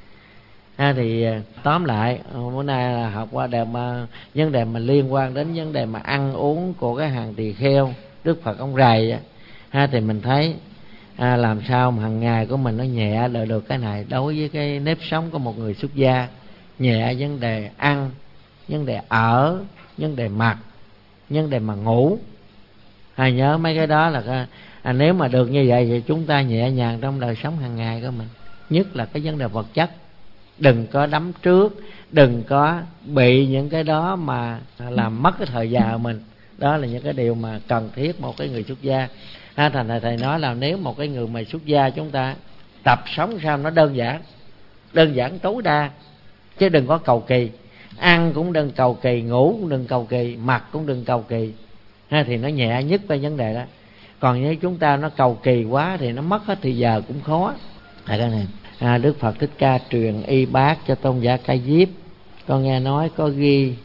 À, thì tóm lại bữa nay là học qua đề mà vấn đề mà liên quan đến vấn đề mà ăn uống của cái hàng tỳ kheo Đức Phật ông rầy á. Ha, thì mình thấy à, làm sao mà hàng ngày của mình nó nhẹ được được cái này. Đối với cái nếp sống của một người xuất gia, nhẹ vấn đề ăn, vấn đề ở, vấn đề mặc, vấn đề mà ngủ. À, nhớ mấy cái đó là cái, à, nếu mà được như vậy thì chúng ta nhẹ nhàng trong đời sống hàng ngày của mình. Nhất là cái vấn đề vật chất, đừng có đắm trước, đừng có bị những cái đó mà làm mất cái thời gian của mình. Đó là những cái điều mà cần thiết một cái người xuất gia. À, thành thầy, thầy nói là nếu một cái người mà xuất gia chúng ta tập sống sao nó đơn giản, đơn giản tối đa, chứ đừng có cầu kỳ. Ăn cũng đừng cầu kỳ, ngủ cũng đừng cầu kỳ, mặc cũng đừng cầu kỳ, ha, thì nó nhẹ nhất cái vấn đề đó. Còn nếu chúng ta nó cầu kỳ quá thì nó mất hết thì giờ cũng khó. À, cái này à, Đức Phật Thích Ca truyền y bát cho tôn giả Ca Diếp. Con nghe nói có ghi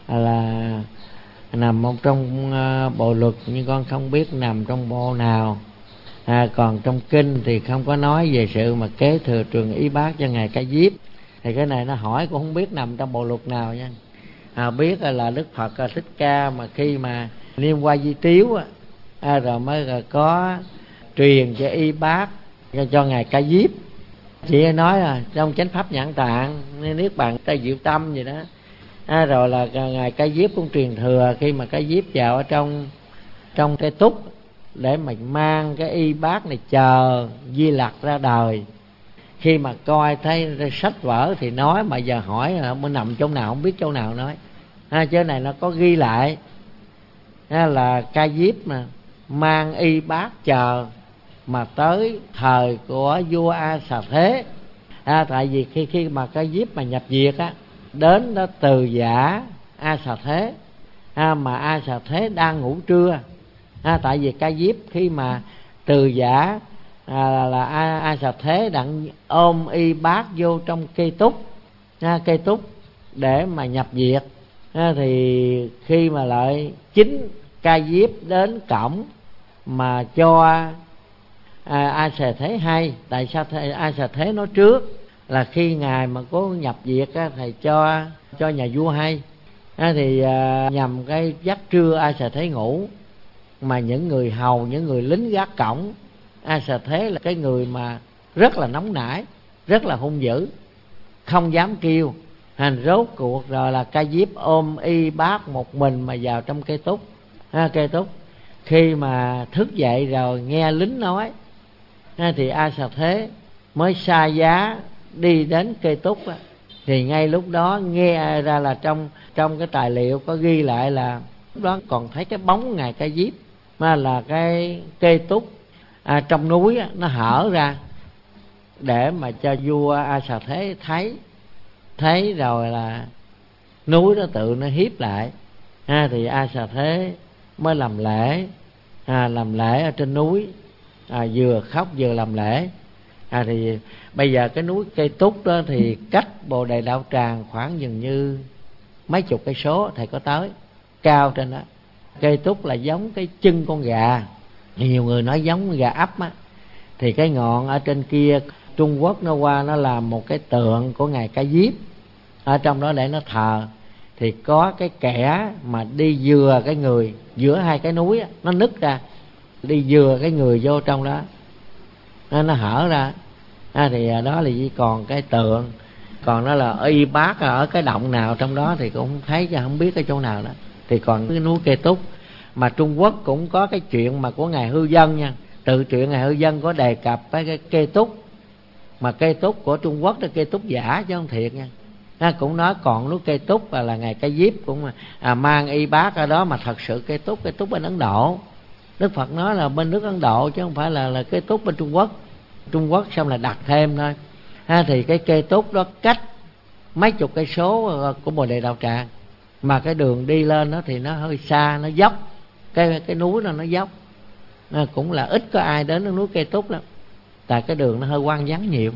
là nằm trong uh, bộ luật, nhưng con không biết nằm trong bộ nào. À, còn trong kinh thì không có nói về sự mà kế thừa truyền y bát cho ngài Ca Diếp. Thì cái này nó hỏi cũng không biết nằm trong bộ luật nào nha. À, biết là Đức Phật Thích Ca mà khi mà Niêm Qua Di Tiếu à, rồi mới là có truyền cho y bát cho, cho ngài Ca Diếp. Chị nói là trong chánh pháp nhãn tạng, niết bàn tây diệu tâm gì đó. À, rồi là ngài Ca Diếp cũng truyền thừa khi mà Ca Diếp vào ở trong trong cái túc để mà mang cái y bát này chờ Di Lặc ra đời. Khi mà coi thấy sách vở thì nói, mà giờ hỏi là mới nằm chỗ nào không biết chỗ nào nói. À, chỗ này nó có ghi lại à, là Ca Diếp mà mang y bát chờ mà tới thời của vua A Xà Thế. À, tại vì khi khi mà Ca Diếp mà nhập diệt á, đến đó từ giả A Xà Thế, à, mà A Xà Thế đang ngủ trưa. À, tại vì Ca Diếp khi mà từ giả à, là, là A, A Xà Thế đặng ôm y bát vô trong cây túc, à, cây túc để mà nhập diệt. À, thì khi mà lại chính Ca Diếp đến cổng mà cho à, A Xà Thế hay. Tại sao A Xà Thế nói trước là khi ngài mà có nhập diệt á, thầy cho cho nhà vua hay. À, thì à, nhằm cái giấc trưa A Xà Thế ngủ, mà những người hầu, những người lính gác cổng, A Xà Thế là cái người mà rất là nóng nảy, rất là hung dữ, không dám kêu. Hành rốt cuộc rồi là Ca Diếp ôm y bát một mình mà vào trong cây túc. À, cây túc khi mà thức dậy rồi nghe lính nói, à, thì A Xà Thế mới sa giá đi đến cây túc á. Thì ngay lúc đó nghe ra là trong trong cái tài liệu có ghi lại là lúc đó còn thấy cái bóng ngài Ca Diếp, mà là cái cây túc à, trong núi á, nó hở ra để mà cho vua A Xà Thế thấy. Thấy rồi là núi đó tự nó hiếp lại. À, thì A Xà Thế mới làm lễ, à, làm lễ ở trên núi, à, vừa khóc vừa làm lễ. À, thì bây giờ cái núi Cây Túc đó thì cách Bồ Đề Đạo Tràng khoảng dường như mấy chục cây số, thầy có tới, cao trên đó. Cây Túc là giống cái chân con gà, nhiều người nói giống gà ấp á. Thì cái ngọn ở trên kia Trung Quốc nó qua nó làm một cái tượng của ngài Ca Diếp ở trong đó để nó thờ. Thì có cái kẻ mà đi dừa cái người giữa hai cái núi á, nó nứt ra, đi dừa cái người vô trong đó, nó, nó hở ra. À, thì đó là chỉ còn cái tượng, còn nó là y bát ở cái động nào trong đó thì cũng không thấy, chứ không biết cái chỗ nào đó. Thì còn cái núi Cây Túc mà Trung Quốc cũng có cái chuyện mà của ngài Hư Dân nha, tự truyện ngài Hư Dân có đề cập với cái Cây Túc, mà Cây Túc của Trung Quốc là Cây Túc giả chứ không thiệt nha. À, cũng nói còn núi Cây Túc là, là ngài Ca Diếp cũng à, mang y bát ở đó, mà thật sự Cây Túc Cây Túc bên Ấn Độ. Đức Phật nói là bên nước Ấn Độ chứ không phải là là Cây Túc bên Trung Quốc. Trung Quốc xong là đặt thêm thôi. À, thì cái Cây Túc đó cách mấy chục cây số của Bồ Đề Đạo Tràng, mà cái đường đi lên đó thì nó hơi xa, nó dốc, cái cái núi nó nó dốc. À, cũng là ít có ai đến núi Cây Túc lắm, tại cái đường nó hơi hoang vắng nhiều.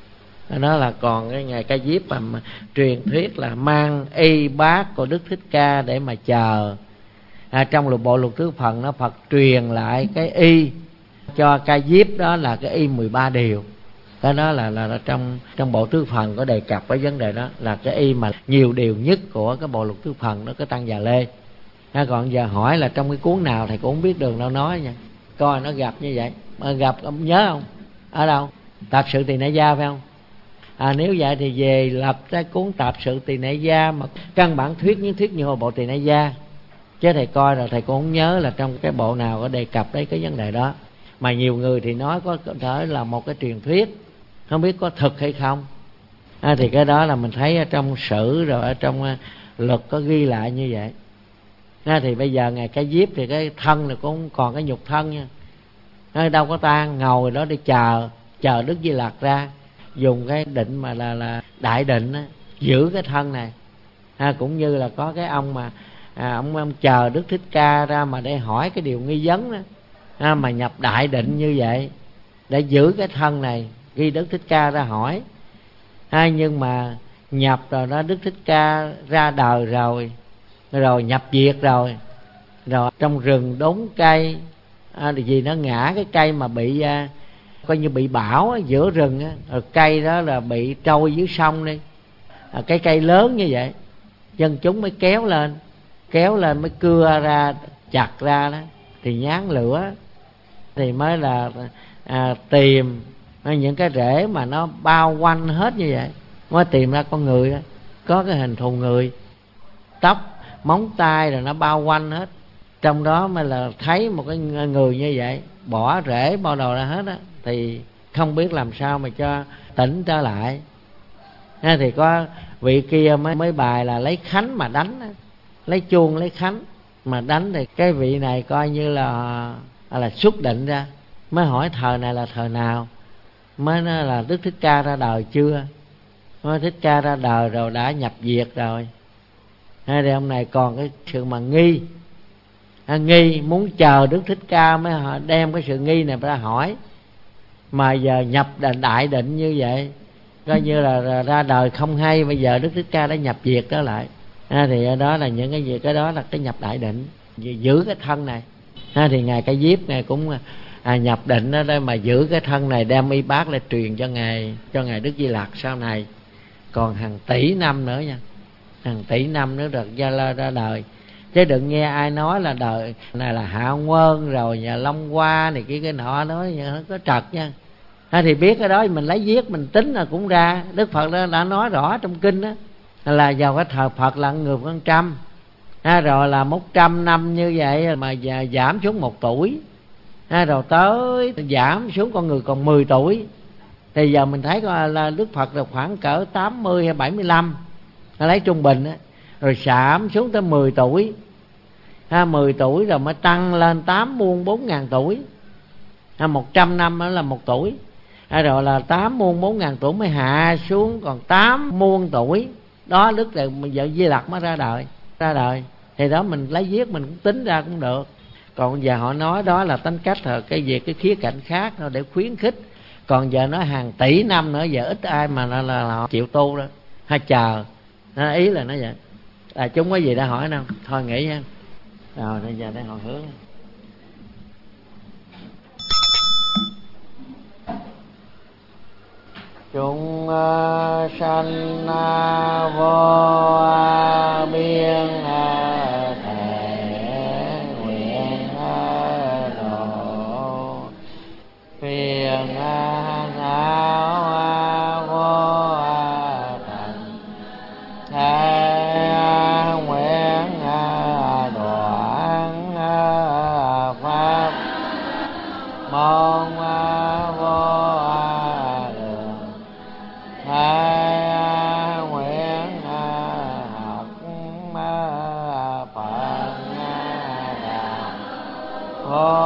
Đó là còn cái ngài Ca Diếp mà, mà truyền thuyết là mang y bát của Đức Thích Ca để mà chờ. À, trong lục bộ lục tứ phần nó Phật truyền lại cái y cho Ca Diếp, đó là cái y mười ba điều. Cái đó là, là là trong trong bộ tứ phần có đề cập cái vấn đề đó, là cái y mà nhiều điều nhất của cái bộ lục tứ phần đó, cái Tăng Già Lê. À, còn giờ hỏi là trong cái cuốn nào thầy cũng không biết đường đâu nói nha, coi nó gặp như vậy. mà gặp ông nhớ không? Ở đâu? Tạp sự Tỳ Nại Gia phải không? À, nếu vậy thì về lập cái cuốn Tạp sự Tỳ Nại Gia mà căn bản thuyết những thuyết như bộ Tỳ Nại Gia, chứ thầy coi rồi thầy cũng không nhớ là trong cái bộ nào có đề cập đến cái vấn đề đó. Mà nhiều người thì nói có thể là một cái truyền thuyết, không biết có thực hay không. À, thì cái đó là mình thấy ở trong sử rồi ở trong uh, luật có ghi lại như vậy. À, thì bây giờ ngày cái Diếp thì cái thân này cũng còn cái nhục thân nha. À, đâu có tan, ngồi đó để chờ chờ Đức Di Lặc ra, dùng cái định mà là là đại định á, giữ cái thân này. À, cũng như là có cái ông mà à, ông, ông chờ Đức Thích Ca ra mà để hỏi cái điều nghi vấn đó, à, mà nhập đại định như vậy để giữ cái thân này, khi Đức Thích Ca ra hỏi. À, nhưng mà nhập rồi đó, Đức Thích Ca ra đời rồi, rồi nhập diệt rồi, rồi trong rừng đốn cây, à, vì nó ngã cái cây mà bị à, coi như bị bão á, giữa rừng á, rồi cây đó là bị trôi dưới sông đi, à, cái cây lớn như vậy, dân chúng mới kéo lên, kéo lên mới cưa ra, chặt ra đó, thì nhán lửa, thì mới là à, tìm những cái rễ mà nó bao quanh hết như vậy, mới tìm ra con người đó, có cái hình thù người, tóc, móng tay rồi nó bao quanh hết, trong đó mới là thấy một cái người như vậy, bỏ rễ bao đầu ra hết á, thì không biết làm sao mà cho tỉnh trở lại. À, thì có vị kia mới mới bài là lấy khánh mà đánh á, lấy chuông lấy khánh mà đánh, thì cái vị này coi như là là xuất định ra, mới hỏi thời này là thời nào, mới nói là Đức Thích Ca ra đời chưa, mới Thích Ca ra đời rồi, đã nhập diệt rồi. À, thì ông này còn cái sự mà nghi, à, nghi muốn chờ Đức Thích Ca mới đem cái sự nghi này ra hỏi, mà giờ nhập đại định như vậy, coi như là ra đời không hay, bây giờ Đức Thích Ca đã nhập diệt đó lại. À, thì đó là những cái gì, cái đó là cái nhập đại định, giữ cái thân này. À, thì ngài Cái Diếp ngài cũng à, nhập định đó, đó mà giữ cái thân này, đem y bát lại truyền cho ngài, cho ngài Đức Di Lặc sau này, còn hàng tỷ năm nữa nha, hàng tỷ năm nữa được ra, ra đời. Chứ đừng nghe ai nói là đời này là Hạ Quân rồi nhà Long Hoa này kia cái nọ, nói nó có trật nha. À, thì biết cái đó mình lấy viết mình tính là cũng ra. Đức Phật đã, đã nói rõ trong kinh đó, là vào cái thời Phật là người con trăm, à, rồi là một trăm năm như vậy mà giảm xuống một tuổi, à, rồi tới giảm xuống con người còn mười tuổi. Thì giờ mình thấy là Đức Phật là khoảng cỡ tám mươi hay bảy mươi lăm, lấy trung bình á, rồi giảm xuống tới mười tuổi, à, mười tuổi rồi mới tăng lên tám muôn bốn ngàn tuổi, à, một trăm năm đó là một tuổi, à, rồi là tám muôn bốn ngàn tuổi mới hạ xuống còn tám muôn tuổi. Đó Đức là vợ Di Lặc mới ra đời, ra đời thì đó mình lấy viết mình cũng tính ra cũng được. Còn giờ họ nói đó là tính cách rồi, cái việc cái khía cạnh khác thôi để khuyến khích. Còn giờ nói hàng tỷ năm nữa, giờ ít ai mà là, là, là họ chịu tu đó, hay chờ. Nó ý là nó vậy. À, chúng có gì đã hỏi đâu, thôi nghỉ nha. Rồi bây giờ để họ hướng. Chúng uh, sanh uh, vô uh, biên uh, thể nguyện uh, độ phiền uh, não uh, vô uh, thành thế uh, nguyện uh, đoạn uh, pháp mong uh, vô Oh